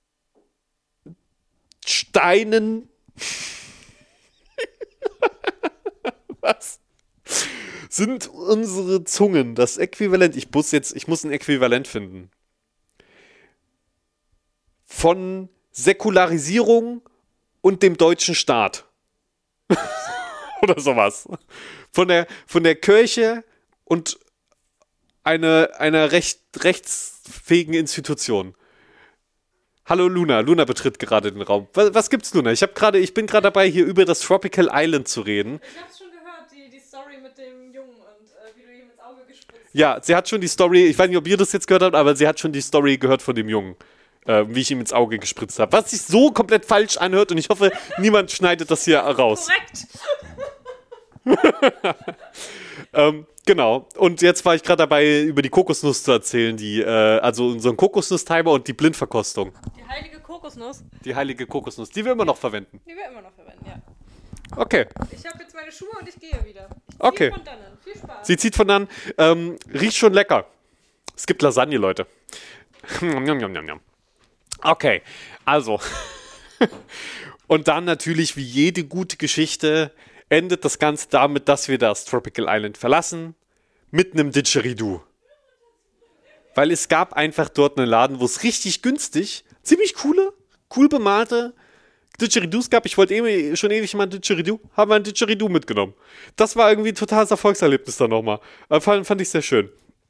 S1: Steinen? Was? Sind unsere Zungen das Äquivalent? Ich muss ein Äquivalent finden. Von Säkularisierung und dem deutschen Staat. Oder sowas. Von der Kirche und einer rechtsfähigen Institution. Hallo Luna. Luna betritt gerade den Raum. Was gibt's, Luna? Ich bin gerade dabei, hier über das Tropical Island zu reden.
S2: Ich hab's schon gehört, die Story mit dem Jungen und wie du ihm ins Auge gespritzt hast.
S1: Ja, sie hat schon die Story, ich weiß nicht, ob ihr das jetzt gehört habt, aber sie hat schon die Story gehört von dem Jungen, wie ich ihm ins Auge gespritzt habe. Was sich so komplett falsch anhört und ich hoffe, niemand schneidet das hier raus.
S2: Korrekt.
S1: Genau. Und jetzt war ich gerade dabei, über die Kokosnuss zu erzählen, also unseren Kokosnuss-Timer und die Blindverkostung.
S2: Die heilige Kokosnuss,
S1: Die heilige Kokosnuss, die wir immer noch verwenden.
S2: die wir immer noch verwenden, ja.
S1: Okay.
S2: Ich habe jetzt meine Schuhe und ich gehe wieder. Ich
S1: Okay.
S2: ziehe von dannen. Viel Spaß.
S1: Sie zieht von dann. Riecht schon lecker. Es gibt Lasagne, Leute. Okay, also. Und dann natürlich, wie jede gute Geschichte, endet das Ganze damit, dass wir das Tropical Island verlassen. Mit einem Didgeridoo. Weil es gab einfach dort einen Laden, wo es richtig günstig, ziemlich cool bemalte Didgeridoos gab. Ich wollte schon ewig mal ein Didgeridoo, haben wir ein Didgeridoo mitgenommen. Das war irgendwie ein totales Erfolgserlebnis dann nochmal. Fand ich sehr schön.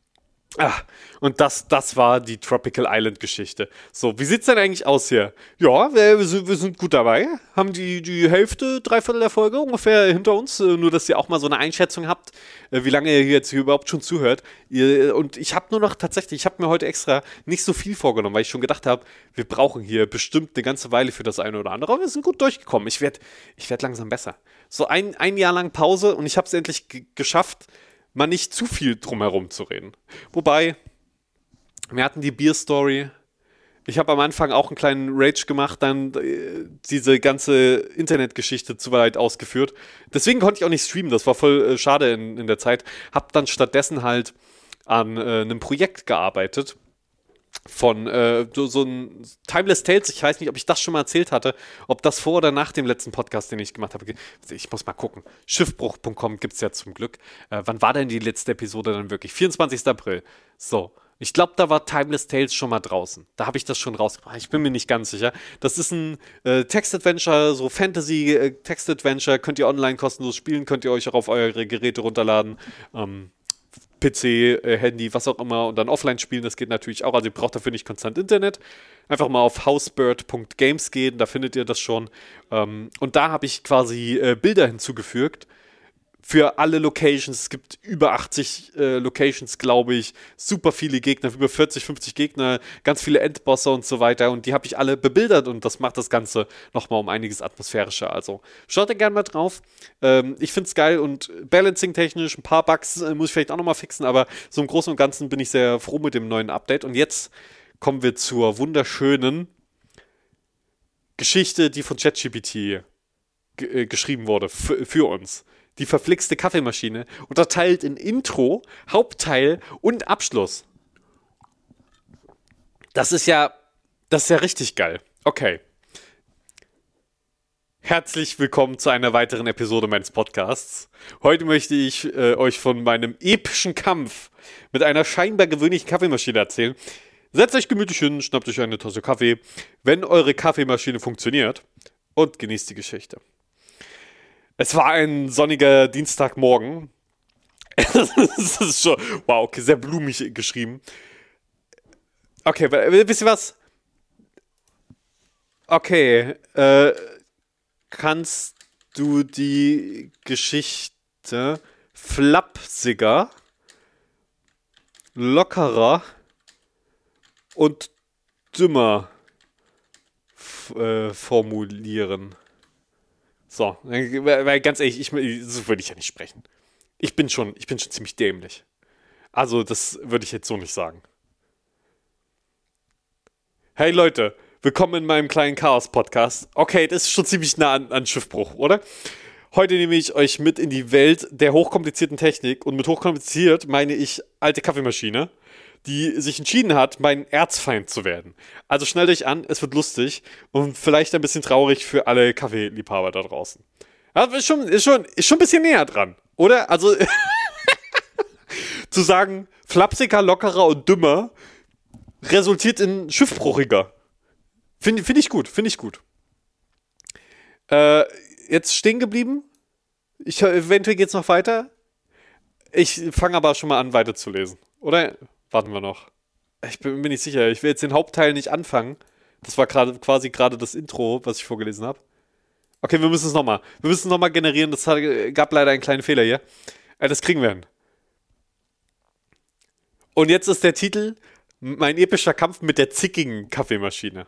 S1: Und das war die Tropical Island Geschichte. So, wie sieht's denn eigentlich aus hier? Ja, wir sind gut dabei. Haben die Hälfte, Dreiviertel der Folge ungefähr hinter uns. Nur, dass ihr auch mal so eine Einschätzung habt, wie lange ihr jetzt hier überhaupt schon zuhört. Und ich habe ich habe mir heute extra nicht so viel vorgenommen, weil ich schon gedacht habe, wir brauchen hier bestimmt eine ganze Weile für das eine oder andere. Aber wir sind gut durchgekommen. Ich werd langsam besser. So ein Jahr lang Pause und ich habe es endlich geschafft, mal nicht zu viel drumherum zu reden. Wobei, wir hatten die Beer-Story. Ich habe am Anfang auch einen kleinen Rage gemacht, dann diese ganze Internetgeschichte zu weit ausgeführt. Deswegen konnte ich auch nicht streamen, das war voll schade in der Zeit. Hab dann stattdessen halt an einem Projekt gearbeitet von so ein Timeless Tales. Ich weiß nicht, ob ich das schon mal erzählt hatte, ob das vor oder nach dem letzten Podcast, den ich gemacht habe. Ich muss mal gucken. Schiffbruch.com gibt es ja zum Glück. Wann war denn die letzte Episode dann wirklich? 24. April. So. Ich glaube, da war Timeless Tales schon mal draußen. Da habe ich das schon rausgebracht. Ich bin mir nicht ganz sicher. Das ist ein Text-Adventure, so Fantasy-Text-Adventure. Könnt ihr online kostenlos spielen, könnt ihr euch auch auf eure Geräte runterladen. PC, Handy, was auch immer und dann offline spielen, das geht natürlich auch. Also ihr braucht dafür nicht konstant Internet. Einfach mal auf housebird.games gehen, da findet ihr das schon. Und da habe ich quasi Bilder hinzugefügt für alle Locations. Es gibt über 80 Locations, glaube ich. Super viele Gegner, über 40, 50 Gegner, ganz viele Endbosse und so weiter. Und die habe ich alle bebildert und das macht das Ganze nochmal um einiges atmosphärischer. Also schaut da gerne mal drauf. Ich finde es geil und balancing-technisch, ein paar Bugs muss ich vielleicht auch nochmal fixen, aber so im Großen und Ganzen bin ich sehr froh mit dem neuen Update. Und jetzt kommen wir zur wunderschönen Geschichte, die von ChatGPT geschrieben wurde für uns. Die verflixte Kaffeemaschine, unterteilt in Intro, Hauptteil und Abschluss. Das ist ja richtig geil. Okay. Herzlich willkommen zu einer weiteren Episode meines Podcasts. Heute möchte ich euch von meinem epischen Kampf mit einer scheinbar gewöhnlichen Kaffeemaschine erzählen. Setzt euch gemütlich hin, schnappt euch eine Tasse Kaffee, wenn eure Kaffeemaschine funktioniert und genießt die Geschichte. Es war ein sonniger Dienstagmorgen. Das ist schon, wow, okay, sehr blumig geschrieben. Okay, wisst ihr was? Okay, kannst du die Geschichte flapsiger, lockerer und dümmer formulieren? So, weil ganz ehrlich, so würde ich ja nicht sprechen. Ich bin schon ziemlich dämlich. Also, das würde ich jetzt so nicht sagen. Hey Leute, willkommen in meinem kleinen Chaos-Podcast. Okay, das ist schon ziemlich nah an Schiffbruch, oder? Heute nehme ich euch mit in die Welt der hochkomplizierten Technik. Und mit hochkompliziert meine ich alte Kaffeemaschine, die sich entschieden hat, mein Erzfeind zu werden. Also schnallt euch an, es wird lustig und vielleicht ein bisschen traurig für alle Kaffeeliebhaber da draußen. Ja, ist schon ein bisschen näher dran, oder? Also zu sagen, flapsiger, lockerer und dümmer resultiert in schiffbruchiger. Finde ich gut. Jetzt stehen geblieben. Eventuell geht's noch weiter. Ich fange aber schon mal an, weiterzulesen, oder? Warten wir noch. Ich bin mir nicht sicher. Ich will jetzt den Hauptteil nicht anfangen, Das war quasi gerade das Intro, was ich vorgelesen habe. Okay, wir müssen es nochmal. Wir müssen es nochmal generieren. Gab leider einen kleinen Fehler hier. Das kriegen wir hin. Und jetzt ist der Titel Mein epischer Kampf mit der zickigen Kaffeemaschine.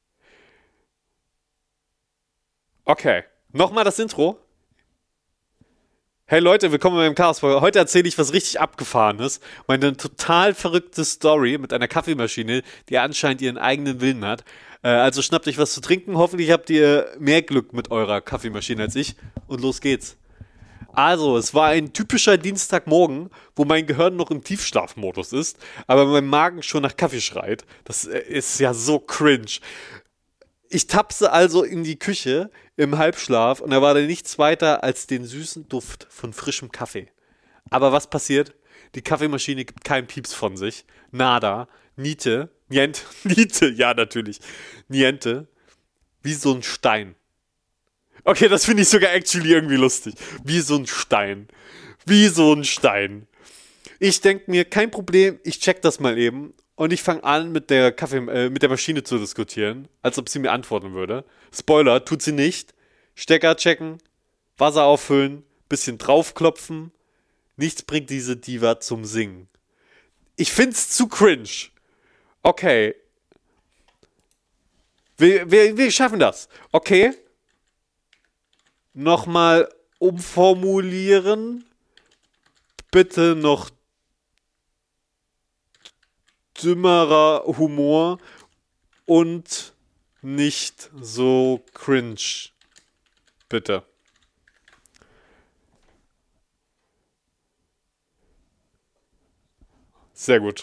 S1: Okay, nochmal das Intro. Hey Leute, willkommen beim Chaos-Folge. Heute erzähle ich was richtig Abgefahrenes. Meine total verrückte Story mit einer Kaffeemaschine, die anscheinend ihren eigenen Willen hat. Also schnappt euch was zu trinken. Hoffentlich habt ihr mehr Glück mit eurer Kaffeemaschine als ich. Und los geht's. Also, es war ein typischer Dienstagmorgen, wo mein Gehirn noch im Tiefschlafmodus ist, aber mein Magen schon nach Kaffee schreit. Das ist ja so cringe. Ich tapse also in die Küche im Halbschlaf und erwarte nichts weiter als den süßen Duft von frischem Kaffee. Aber was passiert? Die Kaffeemaschine gibt keinen Pieps von sich. Nada. Niente. Niente, ja natürlich. Niente. Wie so ein Stein. Okay, das finde ich sogar actually irgendwie lustig. Wie so ein Stein. Wie so ein Stein. Ich denke mir, kein Problem, ich check das mal eben. Und ich fange an, mit der Maschine zu diskutieren, als ob sie mir antworten würde. Spoiler, tut sie nicht. Stecker checken, Wasser auffüllen, bisschen draufklopfen. Nichts bringt diese Diva zum Singen. Ich find's zu cringe. Okay. Wir schaffen das. Okay. Nochmal umformulieren. Bitte noch dümmerer Humor und nicht so cringe. Bitte. Sehr gut.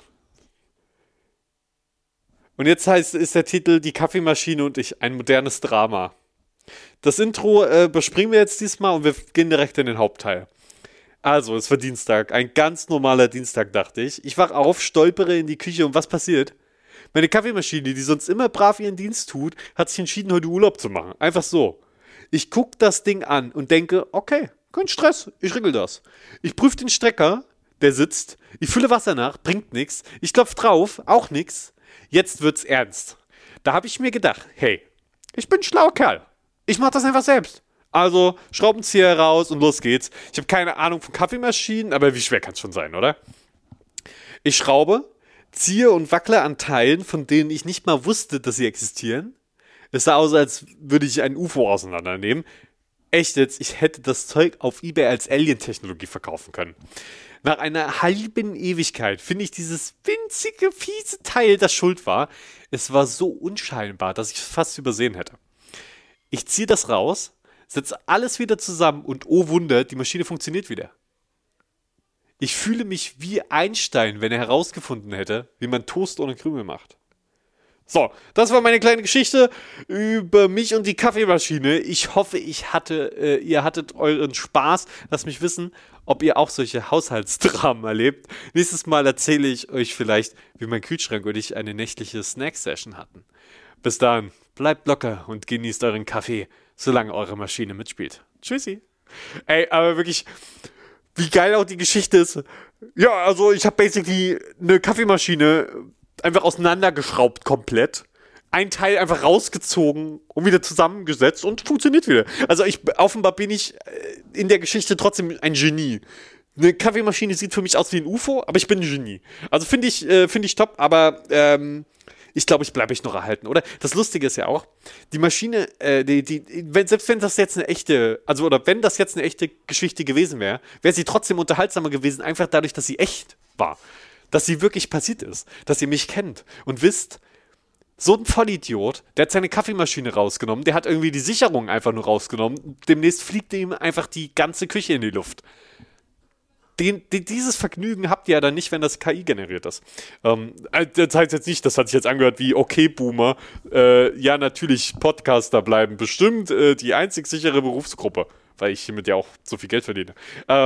S1: Und jetzt ist der Titel Die Kaffeemaschine und ich, ein modernes Drama. Das Intro bespringen wir jetzt diesmal und wir gehen direkt in den Hauptteil. Also, es war Dienstag. Ein ganz normaler Dienstag, dachte ich. Ich wach auf, stolpere in die Küche und was passiert? Meine Kaffeemaschine, die sonst immer brav ihren Dienst tut, hat sich entschieden, heute Urlaub zu machen. Einfach so. Ich gucke das Ding an und denke, okay, kein Stress, ich regel das. Ich prüfe den Stecker, der sitzt. Ich fülle Wasser nach, bringt nichts. Ich klopfe drauf, auch nichts. Jetzt wird's ernst. Da habe ich mir gedacht, hey, ich bin ein schlauer Kerl. Ich mach das einfach selbst. Also, Schraubenzieher raus und los geht's. Ich habe keine Ahnung von Kaffeemaschinen, aber wie schwer kann es schon sein, oder? Ich schraube, ziehe und wackle an Teilen, von denen ich nicht mal wusste, dass sie existieren. Es sah aus, als würde ich ein UFO auseinandernehmen. Echt jetzt, ich hätte das Zeug auf eBay als Alien-Technologie verkaufen können. Nach einer halben Ewigkeit finde ich dieses winzige, fiese Teil, das schuld war. Es war so unscheinbar, dass ich es fast übersehen hätte. Ich ziehe das raus, setze alles wieder zusammen und oh Wunder, die Maschine funktioniert wieder. Ich fühle mich wie Einstein, wenn er herausgefunden hätte, wie man Toast ohne Krümel macht. So, das war meine kleine Geschichte über mich und die Kaffeemaschine. Ich hoffe, ihr hattet euren Spaß. Lasst mich wissen, ob ihr auch solche Haushaltsdramen erlebt. Nächstes Mal erzähle ich euch vielleicht, wie mein Kühlschrank und ich eine nächtliche Snack-Session hatten. Bis dahin, bleibt locker und genießt euren Kaffee, solange eure Maschine mitspielt. Tschüssi. Ey, aber wirklich, wie geil auch die Geschichte ist. Ja, also ich habe basically eine Kaffeemaschine einfach auseinandergeschraubt komplett. Ein Teil einfach rausgezogen und wieder zusammengesetzt und funktioniert wieder. Also offenbar bin ich in der Geschichte trotzdem ein Genie. Eine Kaffeemaschine sieht für mich aus wie ein UFO, aber ich bin ein Genie. Also finde ich top, aber ich glaube, ich bleibe noch erhalten, oder? Das Lustige ist ja auch, die Maschine, selbst wenn das jetzt eine echte, also oder wenn das jetzt eine echte Geschichte gewesen wäre, wäre sie trotzdem unterhaltsamer gewesen, einfach dadurch, dass sie echt war. Dass sie wirklich passiert ist. Dass ihr mich kennt und wisst, so ein Vollidiot, der hat seine Kaffeemaschine rausgenommen, der hat irgendwie die Sicherung einfach nur rausgenommen, demnächst fliegt ihm einfach die ganze Küche in die Luft. Dieses Vergnügen habt ihr ja dann nicht, wenn das KI generiert ist. Das heißt jetzt nicht, das hat sich jetzt angehört wie, okay, Boomer, ja, natürlich, Podcaster bleiben bestimmt die einzig sichere Berufsgruppe, weil ich hiermit ja auch so viel Geld verdiene.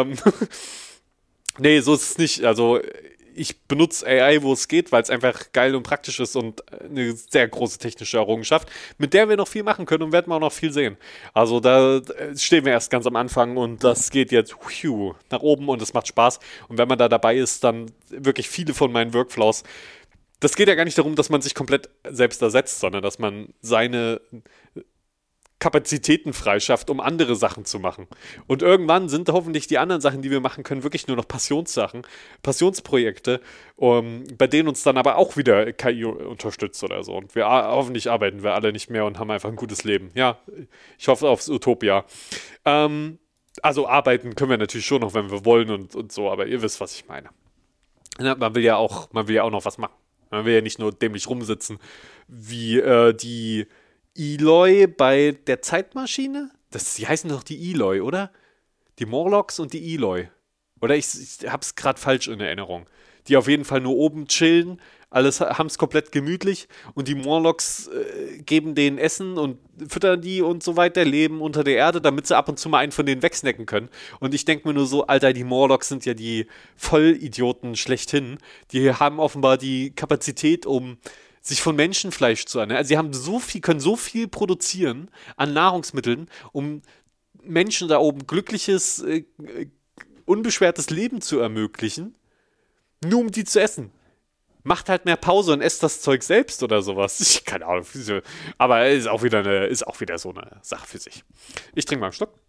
S1: Nee, so ist es nicht. Also, ich benutze AI, wo es geht, weil es einfach geil und praktisch ist und eine sehr große technische Errungenschaft, mit der wir noch viel machen können und werden wir auch noch viel sehen. Also da stehen wir erst ganz am Anfang und das geht jetzt nach oben und es macht Spaß. Und wenn man da dabei ist, dann wirklich viele von meinen Workflows das geht ja gar nicht darum, dass man sich komplett selbst ersetzt, sondern dass man seine Kapazitäten freischafft, um andere Sachen zu machen. Und irgendwann sind hoffentlich die anderen Sachen, die wir machen können, wirklich nur noch Passionssachen, Passionsprojekte, bei denen uns dann aber auch wieder KI unterstützt oder so. Und hoffentlich arbeiten wir alle nicht mehr und haben einfach ein gutes Leben. Ja, ich hoffe aufs Utopia. Also arbeiten können wir natürlich schon noch, wenn wir wollen und so, aber ihr wisst, was ich meine. Ja, man will ja auch noch was machen. Man will ja nicht nur dämlich rumsitzen, wie die Eloy bei der Zeitmaschine? Die heißen doch die Eloy, oder? Die Morlocks und die Eloy. Oder ich hab's gerade falsch in Erinnerung. Die auf jeden Fall nur oben chillen, haben's komplett gemütlich und die Morlocks geben denen Essen und füttern die und so weiter, leben unter der Erde, damit sie ab und zu mal einen von denen wegsnacken können. Und ich denke mir nur so, Alter, die Morlocks sind ja die Vollidioten schlechthin. Die haben offenbar die Kapazität, um sich von Menschenfleisch zu ernähren. Also sie können so viel produzieren an Nahrungsmitteln, um Menschen da oben glückliches, unbeschwertes Leben zu ermöglichen, nur um die zu essen. Macht halt mehr Pause und esst das Zeug selbst oder sowas. Keine Ahnung. Aber ist auch wieder so eine Sache für sich. Ich trinke mal einen Schluck.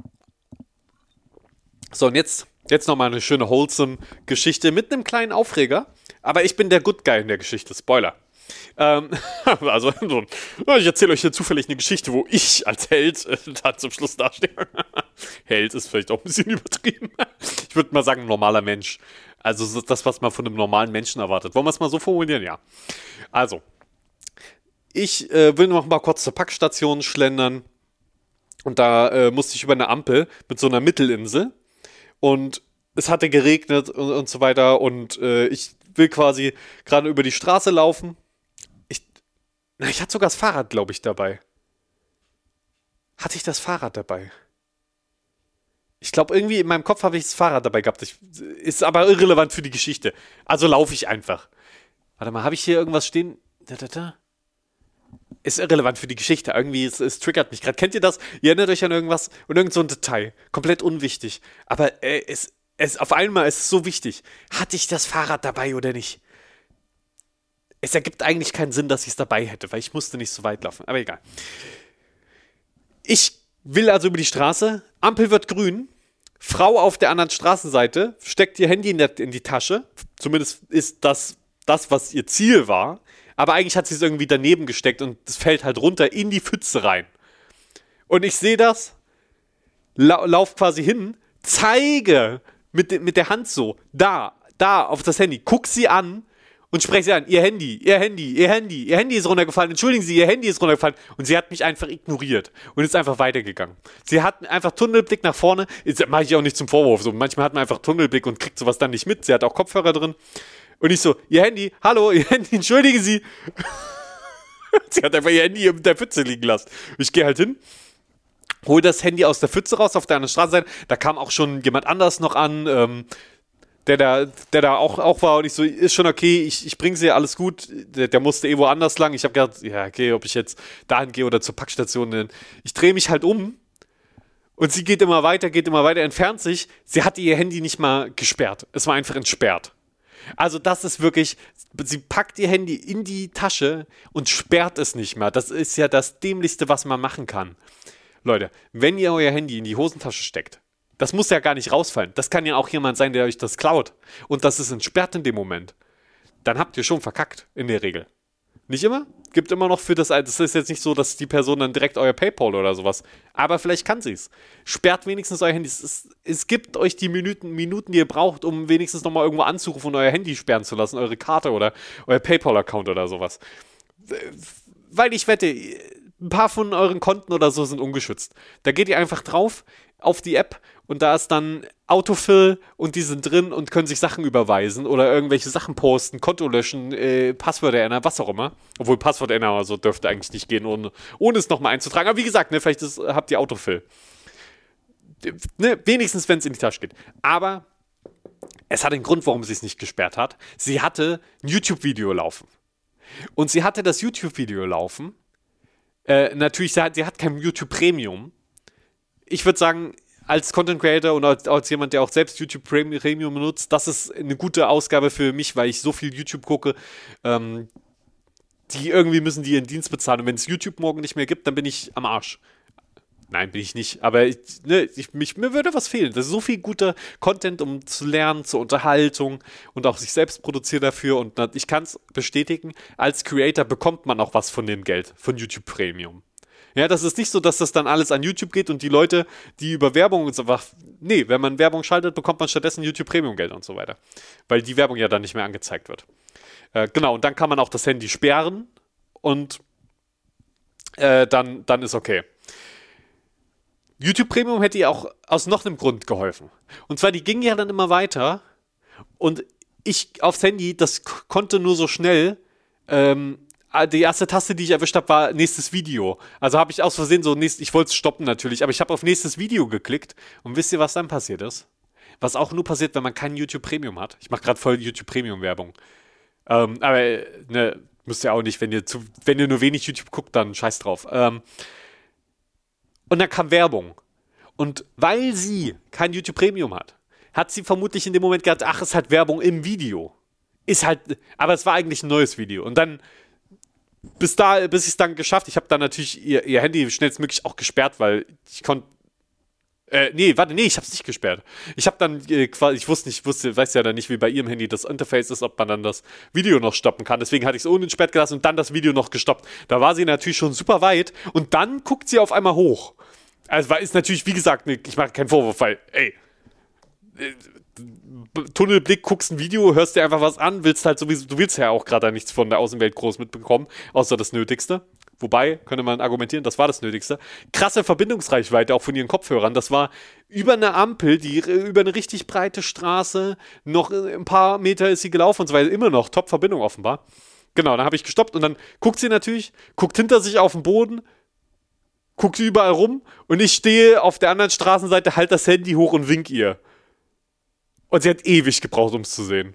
S1: So, und jetzt nochmal eine schöne wholesome Geschichte mit einem kleinen Aufreger. Aber ich bin der Good Guy in der Geschichte. Spoiler. Also, ich erzähle euch hier zufällig eine Geschichte, wo ich als Held da zum Schluss dastehe. Held ist vielleicht auch ein bisschen übertrieben. Ich würde mal sagen, ein normaler Mensch. Also das, was man von einem normalen Menschen erwartet. Wollen wir es mal so formulieren? Ja. Also, ich will noch mal kurz zur Packstation schlendern. Und da musste ich über eine Ampel mit so einer Mittelinsel. Und es hatte geregnet und so weiter. Und ich will quasi gerade über die Straße laufen. Ich hatte sogar das Fahrrad, glaube ich, dabei. Hatte ich das Fahrrad dabei? Ich glaube, irgendwie in meinem Kopf habe ich das Fahrrad dabei gehabt. Ist aber irrelevant für die Geschichte. Also laufe ich einfach. Warte mal, habe ich hier irgendwas stehen? Ist irrelevant für die Geschichte. Irgendwie, es triggert mich gerade. Kennt ihr das? Ihr erinnert euch an irgendwas und irgend so ein Detail. Komplett unwichtig. Aber auf einmal ist es so wichtig. Hatte ich das Fahrrad dabei oder nicht? Es ergibt eigentlich keinen Sinn, dass ich es dabei hätte, weil ich musste nicht so weit laufen. Aber egal. Ich will also über die Straße. Ampel wird grün. Frau auf der anderen Straßenseite steckt ihr Handy in die Tasche. Zumindest ist das, was ihr Ziel war. Aber eigentlich hat sie es irgendwie daneben gesteckt und es fällt halt runter in die Pfütze rein. Und ich sehe das, lauf quasi hin, zeige mit der Hand so, da auf das Handy, guck sie an und spreche sie an, ihr Handy ist runtergefallen, entschuldigen Sie, Ihr Handy ist runtergefallen. Und sie hat mich einfach ignoriert und ist einfach weitergegangen. Sie hat einfach Tunnelblick nach vorne, das mache ich auch nicht zum Vorwurf, so manchmal hat man einfach Tunnelblick und kriegt sowas dann nicht mit, sie hat auch Kopfhörer drin. Und ich so, Ihr Handy, hallo, Ihr Handy, entschuldigen Sie. Sie hat einfach ihr Handy in der Pfütze liegen lassen. Ich gehe halt hin, hol das Handy aus der Pfütze raus auf der anderen Straßenseite. Da kam auch schon jemand anders noch an, der da auch war. Und ich so, ist schon okay, ich bring's ihr, alles gut. Der musste woanders lang. Ich habe gedacht, ja, okay, ob ich jetzt dahin gehe oder zur Packstation. Ich drehe mich halt um. Und sie geht immer weiter, entfernt sich. Sie hatte ihr Handy nicht mal gesperrt. Es war einfach entsperrt. Also das ist wirklich, sie packt ihr Handy in die Tasche und sperrt es nicht mehr. Das ist ja das Dämlichste, was man machen kann. Leute, wenn ihr euer Handy in die Hosentasche steckt, das muss ja gar nicht rausfallen. Das kann ja auch jemand sein, der euch das klaut. Und das ist entsperrt in dem Moment. Dann habt ihr schon verkackt, in der Regel. Nicht immer? Gibt immer noch das ist jetzt nicht so, dass die Person dann direkt euer PayPal oder sowas. Aber vielleicht kann sie es. Sperrt wenigstens euer Handy. Es gibt euch die Minuten, die ihr braucht, um wenigstens nochmal irgendwo anzurufen und euer Handy sperren zu lassen. Eure Karte oder euer PayPal-Account oder sowas. Weil ich wette, ein paar von euren Konten oder so sind ungeschützt. Da geht ihr einfach drauf auf die App und da ist dann Autofill und die sind drin und können sich Sachen überweisen oder irgendwelche Sachen posten, Konto löschen, Passwörter ändern, was auch immer. Obwohl Passwort ändern oder so dürfte eigentlich nicht gehen, ohne es nochmal einzutragen. Aber wie gesagt, ne, vielleicht habt ihr Autofill. Ne, wenigstens, wenn es in die Tasche geht. Aber es hat einen Grund, warum sie es nicht gesperrt hat. Sie hatte ein YouTube-Video laufen. Und sie hatte das YouTube-Video laufen. Natürlich, sie hat kein YouTube Premium. Ich würde sagen, als Content Creator und als jemand, der auch selbst YouTube Premium benutzt, das ist eine gute Ausgabe für mich, weil ich so viel YouTube gucke. Die irgendwie müssen die ihren Dienst bezahlen. Und wenn es YouTube morgen nicht mehr gibt, dann bin ich am Arsch. Nein, bin ich nicht. Aber mir würde was fehlen. Das ist so viel guter Content, um zu lernen, zur Unterhaltung und auch sich selbst produzieren dafür. Und ich kann es bestätigen, als Creator bekommt man auch was von dem Geld, von YouTube Premium. Ja, das ist nicht so, dass das dann alles an YouTube geht und die Leute, die über Werbung und so was. Nee, wenn man Werbung schaltet, bekommt man stattdessen YouTube Premium Geld und so weiter. Weil die Werbung ja dann nicht mehr angezeigt wird. Genau, und dann kann man auch das Handy sperren und dann ist okay. YouTube Premium hätte ihr auch aus noch einem Grund geholfen. Und zwar, die ging ja dann immer weiter und ich aufs Handy, das konnte nur so schnell, die erste Taste, die ich erwischt habe, war nächstes Video. Also habe ich aus Versehen ich wollte es stoppen natürlich, aber ich habe auf nächstes Video geklickt und wisst ihr, was dann passiert ist? Was auch nur passiert, wenn man kein YouTube Premium hat. Ich mache gerade voll YouTube Premium Werbung. Aber, müsst ihr auch nicht, wenn ihr nur wenig YouTube guckt, dann scheiß drauf. Und dann kam Werbung. Und weil sie kein YouTube Premium hat sie vermutlich in dem Moment gedacht, ach, es hat Werbung im Video. Aber es war eigentlich ein neues Video. Und dann, bis ich es dann geschafft, ich habe dann natürlich ihr Handy schnellstmöglich auch gesperrt, weil ich konnte, ich habe es nicht gesperrt. Ich habe dann weiß ja dann nicht, wie bei ihrem Handy das Interface ist, ob man dann das Video noch stoppen kann. Deswegen hatte ich es unentsperrt gelassen und dann das Video noch gestoppt. Da war sie natürlich schon super weit und dann guckt sie auf einmal hoch. Also ist natürlich, wie gesagt, ich mache keinen Vorwurf, weil, Tunnelblick, guckst ein Video, hörst dir einfach was an, willst halt sowieso, du willst ja auch gerade nichts von der Außenwelt groß mitbekommen, außer das Nötigste. Wobei, könnte man argumentieren, das war das Nötigste. Krasse Verbindungsreichweite auch von ihren Kopfhörern. Das war über eine Ampel, über eine richtig breite Straße, noch ein paar Meter ist sie gelaufen und so weiter. Immer noch Top-Verbindung offenbar. Genau, dann habe ich gestoppt und dann guckt sie natürlich, guckt hinter sich auf den Boden, guckt überall rum und ich stehe auf der anderen Straßenseite, halt das Handy hoch und wink ihr. Und sie hat ewig gebraucht, um es zu sehen.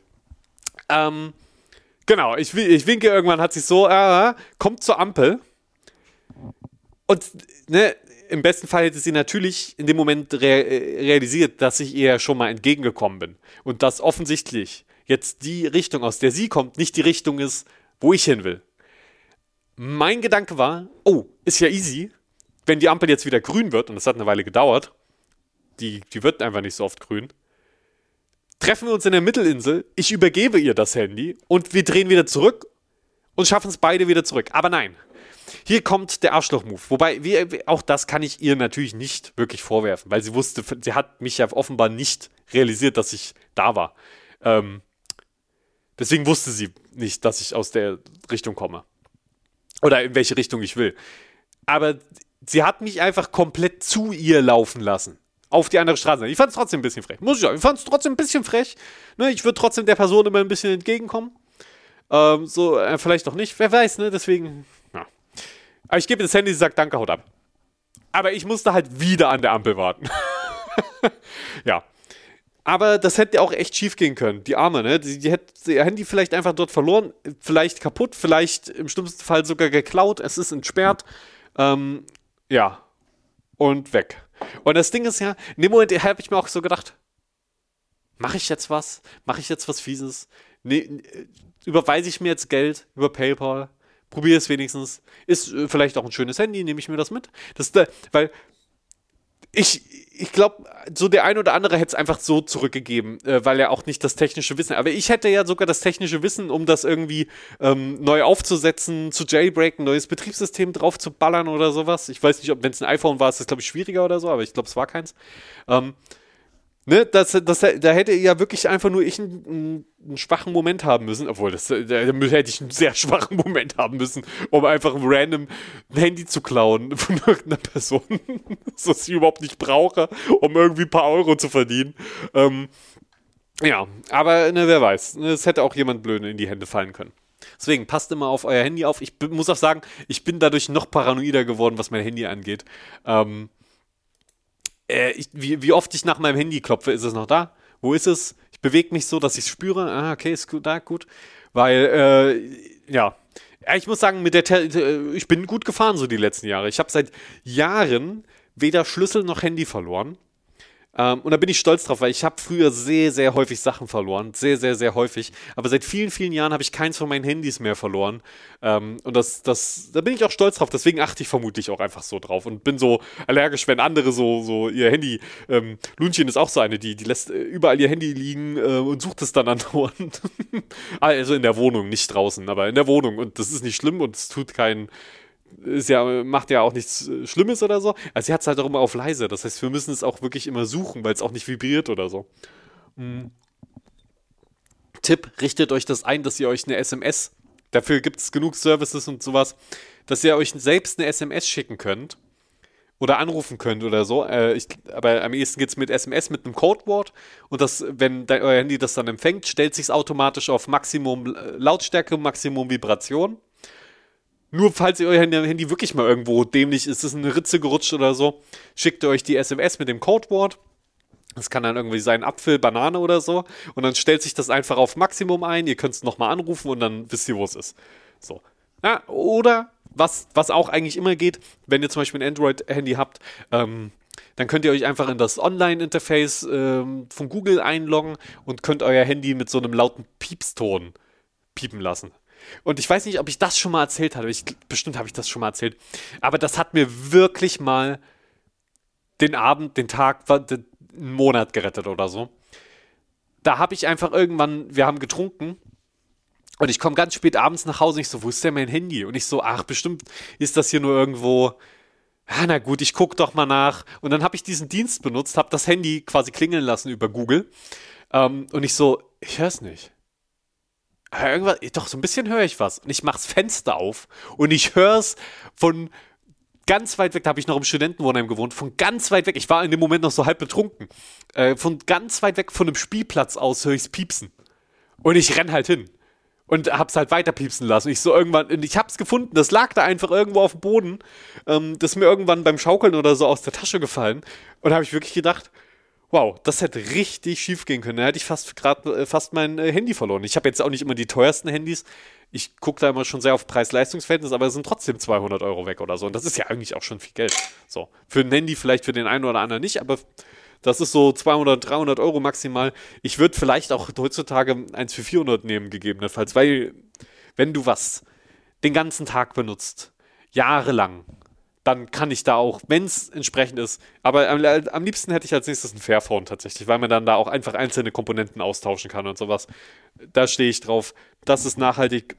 S1: Genau, ich winke, irgendwann hat sie so, kommt zur Ampel. Und im besten Fall hätte sie natürlich in dem Moment realisiert, dass ich ihr schon mal entgegengekommen bin. Und dass offensichtlich jetzt die Richtung, aus der sie kommt, nicht die Richtung ist, wo ich hin will. Mein Gedanke war, ist ja easy, wenn die Ampel jetzt wieder grün wird, und das hat eine Weile gedauert, die wird einfach nicht so oft grün, treffen wir uns in der Mittelinsel, ich übergebe ihr das Handy und wir drehen wieder zurück und schaffen es beide wieder zurück. Aber nein, hier kommt der Arschloch-Move. Wobei, auch das kann ich ihr natürlich nicht wirklich vorwerfen, weil sie wusste, sie hat mich ja offenbar nicht realisiert, dass ich da war. Deswegen wusste sie nicht, dass ich aus der Richtung komme. Oder in welche Richtung ich will. Aber sie hat mich einfach komplett zu ihr laufen lassen. Auf die andere Straße. Ich fand es trotzdem ein bisschen frech. Muss ich sagen. Ich fand es trotzdem ein bisschen frech. Ne, ich würde trotzdem der Person immer ein bisschen entgegenkommen. Vielleicht auch nicht. Wer weiß, ne? Deswegen, ja. Aber ich gebe ihr das Handy, sie sagt, danke, haut ab. Aber ich musste halt wieder an der Ampel warten. Ja. Aber das hätte auch echt schief gehen können. Die Arme, ne? Die hätte ihr Handy vielleicht einfach dort verloren. Vielleicht kaputt. Vielleicht im schlimmsten Fall sogar geklaut. Es ist entsperrt. Ja. Und weg. Und das Ding ist ja, in dem Moment habe ich mir auch so gedacht, mache ich jetzt was? Mache ich jetzt was Fieses? Nee, überweise ich mir jetzt Geld über PayPal? Probiere es wenigstens. Ist vielleicht auch ein schönes Handy, nehme ich mir das mit? Weil ich glaube, so der ein oder andere hätte es einfach so zurückgegeben, weil er auch nicht das technische Wissen hat. Aber ich hätte ja sogar das technische Wissen, um das irgendwie neu aufzusetzen, zu jailbreaken, neues Betriebssystem drauf zu ballern oder sowas. Ich weiß nicht, wenn es ein iPhone war, ist das, glaube ich, schwieriger oder so, aber ich glaube, es war keins. Da hätte ja wirklich einfach nur ich einen schwachen Moment haben müssen, obwohl da hätte ich einen sehr schwachen Moment haben müssen, um einfach random ein Handy zu klauen von irgendeiner Person, das ich überhaupt nicht brauche, um irgendwie ein paar Euro zu verdienen. Ja, aber wer weiß, es hätte auch jemand blöd in die Hände fallen können. Deswegen passt immer auf euer Handy auf. Ich muss auch sagen, ich bin dadurch noch paranoider geworden, was mein Handy angeht. Wie oft ich nach meinem Handy klopfe, ist es noch da? Wo ist es? Ich bewege mich so, dass ich es spüre. Okay, ist gut, da, gut. Weil, ja. Ich muss sagen, ich bin gut gefahren so die letzten Jahre. Ich habe seit Jahren weder Schlüssel noch Handy verloren. Und da bin ich stolz drauf, weil ich habe früher sehr, sehr häufig Sachen verloren. Sehr, sehr, sehr häufig. Aber seit vielen, vielen Jahren habe ich keins von meinen Handys mehr verloren. Und da bin ich auch stolz drauf. Deswegen achte ich vermutlich auch einfach so drauf und bin so allergisch, wenn andere so ihr Handy. Lunchen ist auch so eine, die lässt überall ihr Handy liegen und sucht es dann andauernd. Also in der Wohnung, nicht draußen, aber in der Wohnung. Und das ist nicht schlimm und es tut keinen. Macht ja auch nichts Schlimmes oder so. Also sie hat es halt auch immer auf leise. Das heißt, wir müssen es auch wirklich immer suchen, weil es auch nicht vibriert oder so. Mhm. Tipp, richtet euch das ein, dass ihr euch eine SMS, dafür gibt es genug Services und sowas, dass ihr euch selbst eine SMS schicken könnt oder anrufen könnt oder so. Aber am ehesten geht es mit SMS mit einem Codewort und wenn euer Handy das dann empfängt, stellt sich es automatisch auf Maximum Lautstärke, Maximum Vibration. Nur falls ihr euer Handy wirklich mal irgendwo dämlich ist, in eine Ritze gerutscht oder so, schickt ihr euch die SMS mit dem Codewort. Das kann dann irgendwie sein Apfel, Banane oder so. Und dann stellt sich das einfach auf Maximum ein. Ihr könnt es nochmal anrufen und dann wisst ihr, wo es ist. So. Ja, oder was auch eigentlich immer geht, wenn ihr zum Beispiel ein Android-Handy habt, dann könnt ihr euch einfach in das Online-Interface von Google einloggen und könnt euer Handy mit so einem lauten Piepston piepen lassen. Und ich weiß nicht, ob ich das schon mal erzählt hatte. Bestimmt habe ich das schon mal erzählt. Aber das hat mir wirklich mal den Abend, den Tag, einen Monat gerettet oder so. Da habe ich einfach wir haben getrunken und ich komme ganz spät abends nach Hause und ich so, wo ist denn mein Handy? Und ich so, ach, bestimmt ist das hier nur irgendwo. Ja, na gut, ich gucke doch mal nach. Und dann habe ich diesen Dienst benutzt, habe das Handy quasi klingeln lassen über Google. Und ich so, ich höre es nicht. Irgendwas, doch, so ein bisschen höre ich was. Und ich mach's Fenster auf und ich höre es von ganz weit weg, da habe ich noch im Studentenwohnheim gewohnt, von ganz weit weg, ich war in dem Moment noch so halb betrunken, von ganz weit weg von einem Spielplatz aus höre ich's piepsen. Und ich renn halt hin und hab's halt weiter piepsen lassen. Und ich hab's gefunden, das lag da einfach irgendwo auf dem Boden, das ist mir irgendwann beim Schaukeln oder so aus der Tasche gefallen. Und da habe ich wirklich gedacht, wow, das hätte richtig schief gehen können. Da hätte ich fast mein Handy verloren. Ich habe jetzt auch nicht immer die teuersten Handys. Ich gucke da immer schon sehr auf Preis-Leistungs-Verhältnis, aber es sind trotzdem 200 Euro weg oder so. Und das ist ja eigentlich auch schon viel Geld. So, für ein Handy vielleicht für den einen oder anderen nicht, aber das ist so 200, 300 Euro maximal. Ich würde vielleicht auch heutzutage eins für 400 nehmen, gegebenenfalls, weil wenn du was den ganzen Tag benutzt, jahrelang, dann kann ich da auch, wenn es entsprechend ist, aber am liebsten hätte ich als nächstes ein Fairphone tatsächlich, weil man dann da auch einfach einzelne Komponenten austauschen kann und sowas. Da stehe ich drauf. Das ist nachhaltig.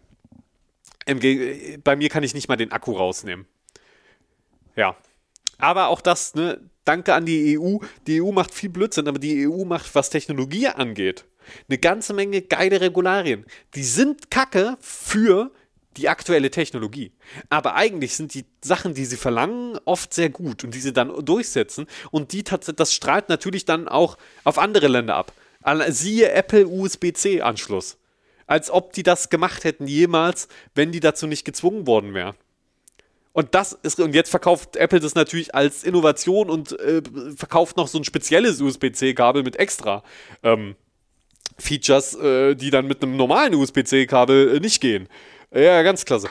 S1: Bei mir kann ich nicht mal den Akku rausnehmen. Ja. Aber auch das, ne, danke an die EU. Die EU macht viel Blödsinn, aber die EU macht, was Technologie angeht, eine ganze Menge geile Regularien. Die sind kacke für die aktuelle Technologie. Aber eigentlich sind die Sachen, die sie verlangen, oft sehr gut und die sie dann durchsetzen. Und das strahlt natürlich dann auch auf andere Länder ab. Siehe Apple USB-C-Anschluss. Als ob die das gemacht hätten jemals, wenn die dazu nicht gezwungen worden wären. Und jetzt verkauft Apple das natürlich als Innovation und verkauft noch so ein spezielles USB-C-Kabel mit extra Features, die dann mit einem normalen USB-C-Kabel nicht gehen. Ja, ganz klasse.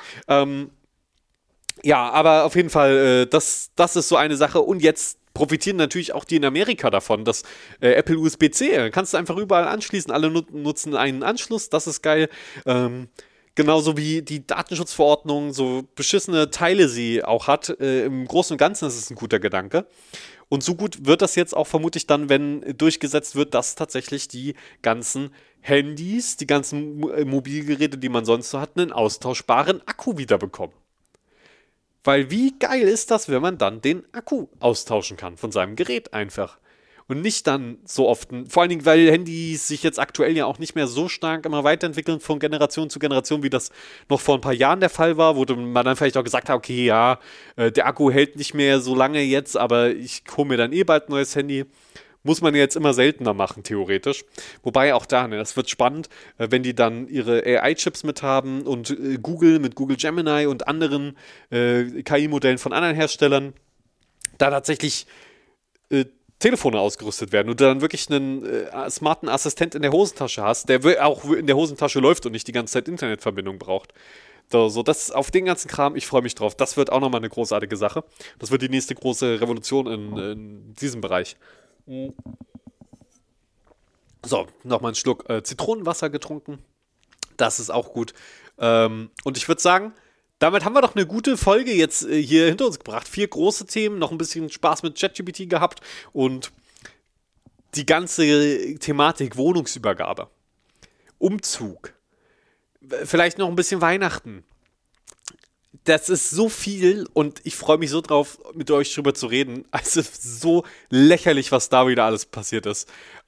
S1: Ja, aber auf jeden Fall, das ist so eine Sache. Und jetzt profitieren natürlich auch die in Amerika davon, dass Apple USB-C, kannst du einfach überall anschließen. Alle nutzen einen Anschluss, das ist geil. Genauso wie die Datenschutzverordnung so beschissene Teile sie auch hat. Im Großen und Ganzen ist es ein guter Gedanke. Und so gut wird das jetzt auch vermutlich dann, wenn durchgesetzt wird, dass tatsächlich die ganzen Handys, die ganzen Mobilgeräte, die man sonst so hat, einen austauschbaren Akku wiederbekommen. Weil wie geil ist das, wenn man dann den Akku austauschen kann von seinem Gerät einfach. Und nicht dann so oft, vor allen Dingen, weil Handys sich jetzt aktuell ja auch nicht mehr so stark immer weiterentwickeln von Generation zu Generation, wie das noch vor ein paar Jahren der Fall war, wo man dann vielleicht auch gesagt hat, okay, ja, der Akku hält nicht mehr so lange jetzt, aber ich hole mir dann bald ein neues Handy. Muss man jetzt immer seltener machen, theoretisch. Wobei auch da, ne, das wird spannend, wenn die dann ihre AI-Chips mit haben und Google mit Google Gemini und anderen KI-Modellen von anderen Herstellern da tatsächlich Telefone ausgerüstet werden und du dann wirklich einen smarten Assistent in der Hosentasche hast, der auch in der Hosentasche läuft und nicht die ganze Zeit Internetverbindung braucht. So, das auf den ganzen Kram, ich freue mich drauf. Das wird auch nochmal eine großartige Sache. Das wird die nächste große Revolution in diesem Bereich. So, nochmal einen Schluck Zitronenwasser getrunken. Das ist auch gut. Und ich würde sagen, damit haben wir doch eine gute Folge jetzt hier hinter uns gebracht. 4 große Themen, noch ein bisschen Spaß mit ChatGPT gehabt und die ganze Thematik Wohnungsübergabe, Umzug, vielleicht noch ein bisschen Weihnachten. Das ist so viel und ich freue mich so drauf, mit euch drüber zu reden. Also so lächerlich, was da wieder alles passiert ist.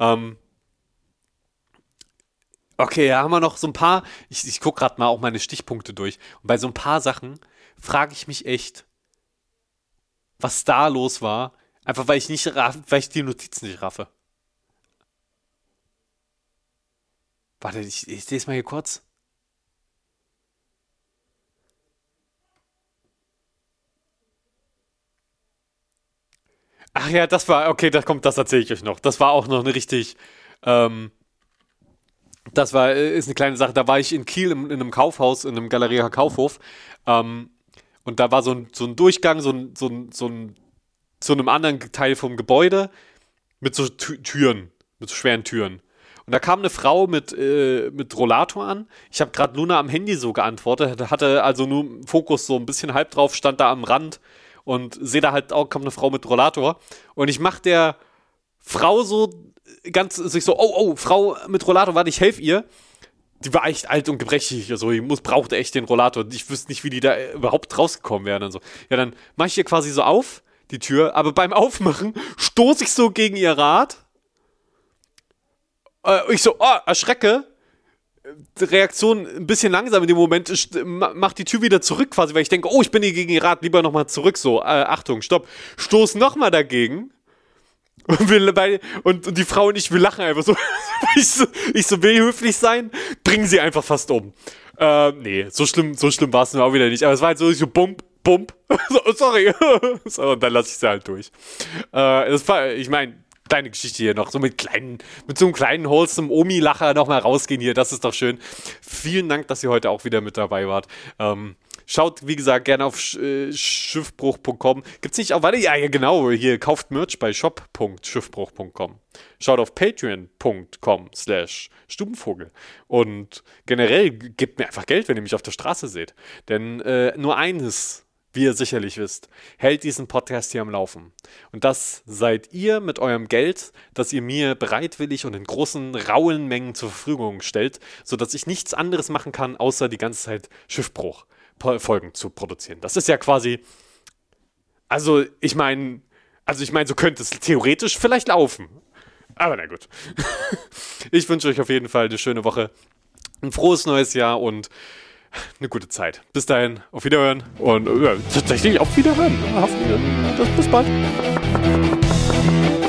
S1: Okay, ja, haben wir noch so ein paar. Ich gucke gerade mal auch meine Stichpunkte durch. Und bei so ein paar Sachen frage ich mich echt, was da los war. Einfach weil weil ich die Notizen nicht raffe. Warte, ich lese mal hier kurz. Ach ja, okay, das erzähle ich euch noch. Das war auch noch eine richtig, ähm, ist eine kleine Sache. Da war ich in Kiel in einem Kaufhaus, in einem Galeria Kaufhof. Ähm, und da war so ein Durchgang, zu einem anderen Teil vom Gebäude mit so Türen, mit so schweren Türen. Und da kam eine Frau mit Rollator an. Ich habe gerade Luna am Handy so geantwortet, hatte also nur Fokus so ein bisschen halb drauf, stand da am Rand und sehe da halt auch, kommt eine Frau mit Rollator. Und ich mach der Frau so ich so, oh, Frau mit Rollator, warte, ich helfe ihr. Die war echt alt und gebrechlich, also brauchte echt den Rollator. Ich wüsste nicht, wie die da überhaupt rausgekommen wären und so. Ja, dann mache ich ihr quasi so auf, die Tür, aber beim Aufmachen stoße ich so gegen ihr Rad. Ich so, erschrecke. Reaktion ein bisschen langsam in dem Moment, macht die Tür wieder zurück quasi, weil ich denke, oh, ich bin hier gegen ihr Rad, lieber nochmal zurück, so, Achtung, stopp. Stoß nochmal dagegen. Und die Frau und ich, wir lachen einfach so. Ich so, will höflich sein, bringen sie einfach fast um. Nee, so schlimm war es auch wieder nicht. Aber es war halt so bump. So, sorry. So, und dann lasse ich sie halt durch. Ich meine, kleine Geschichte hier noch, so mit so einem kleinen wholesome Omi-Lacher nochmal rausgehen hier, das ist doch schön. Vielen Dank, dass ihr heute auch wieder mit dabei wart. Schaut, wie gesagt, gerne auf schiffbruch.com. Gibt's nicht auch weiter? Ja, genau, hier kauft Merch bei shop.schiffbruch.com. Schaut auf patreon.com/Stubenvogel. Und generell gebt mir einfach Geld, wenn ihr mich auf der Straße seht. Denn nur eines, wie ihr sicherlich wisst, hält diesen Podcast hier am Laufen. Und das seid ihr mit eurem Geld, das ihr mir bereitwillig und in großen, rauen Mengen zur Verfügung stellt, sodass ich nichts anderes machen kann, außer die ganze Zeit Schiffbruch-Folgen zu produzieren. Das ist ja quasi, also ich meine, so könnte es theoretisch vielleicht laufen. Aber na gut. Ich wünsche euch auf jeden Fall eine schöne Woche, ein frohes neues Jahr und eine gute Zeit. Bis dahin, auf Wiederhören und tatsächlich auf Wiederhören. Bis bald.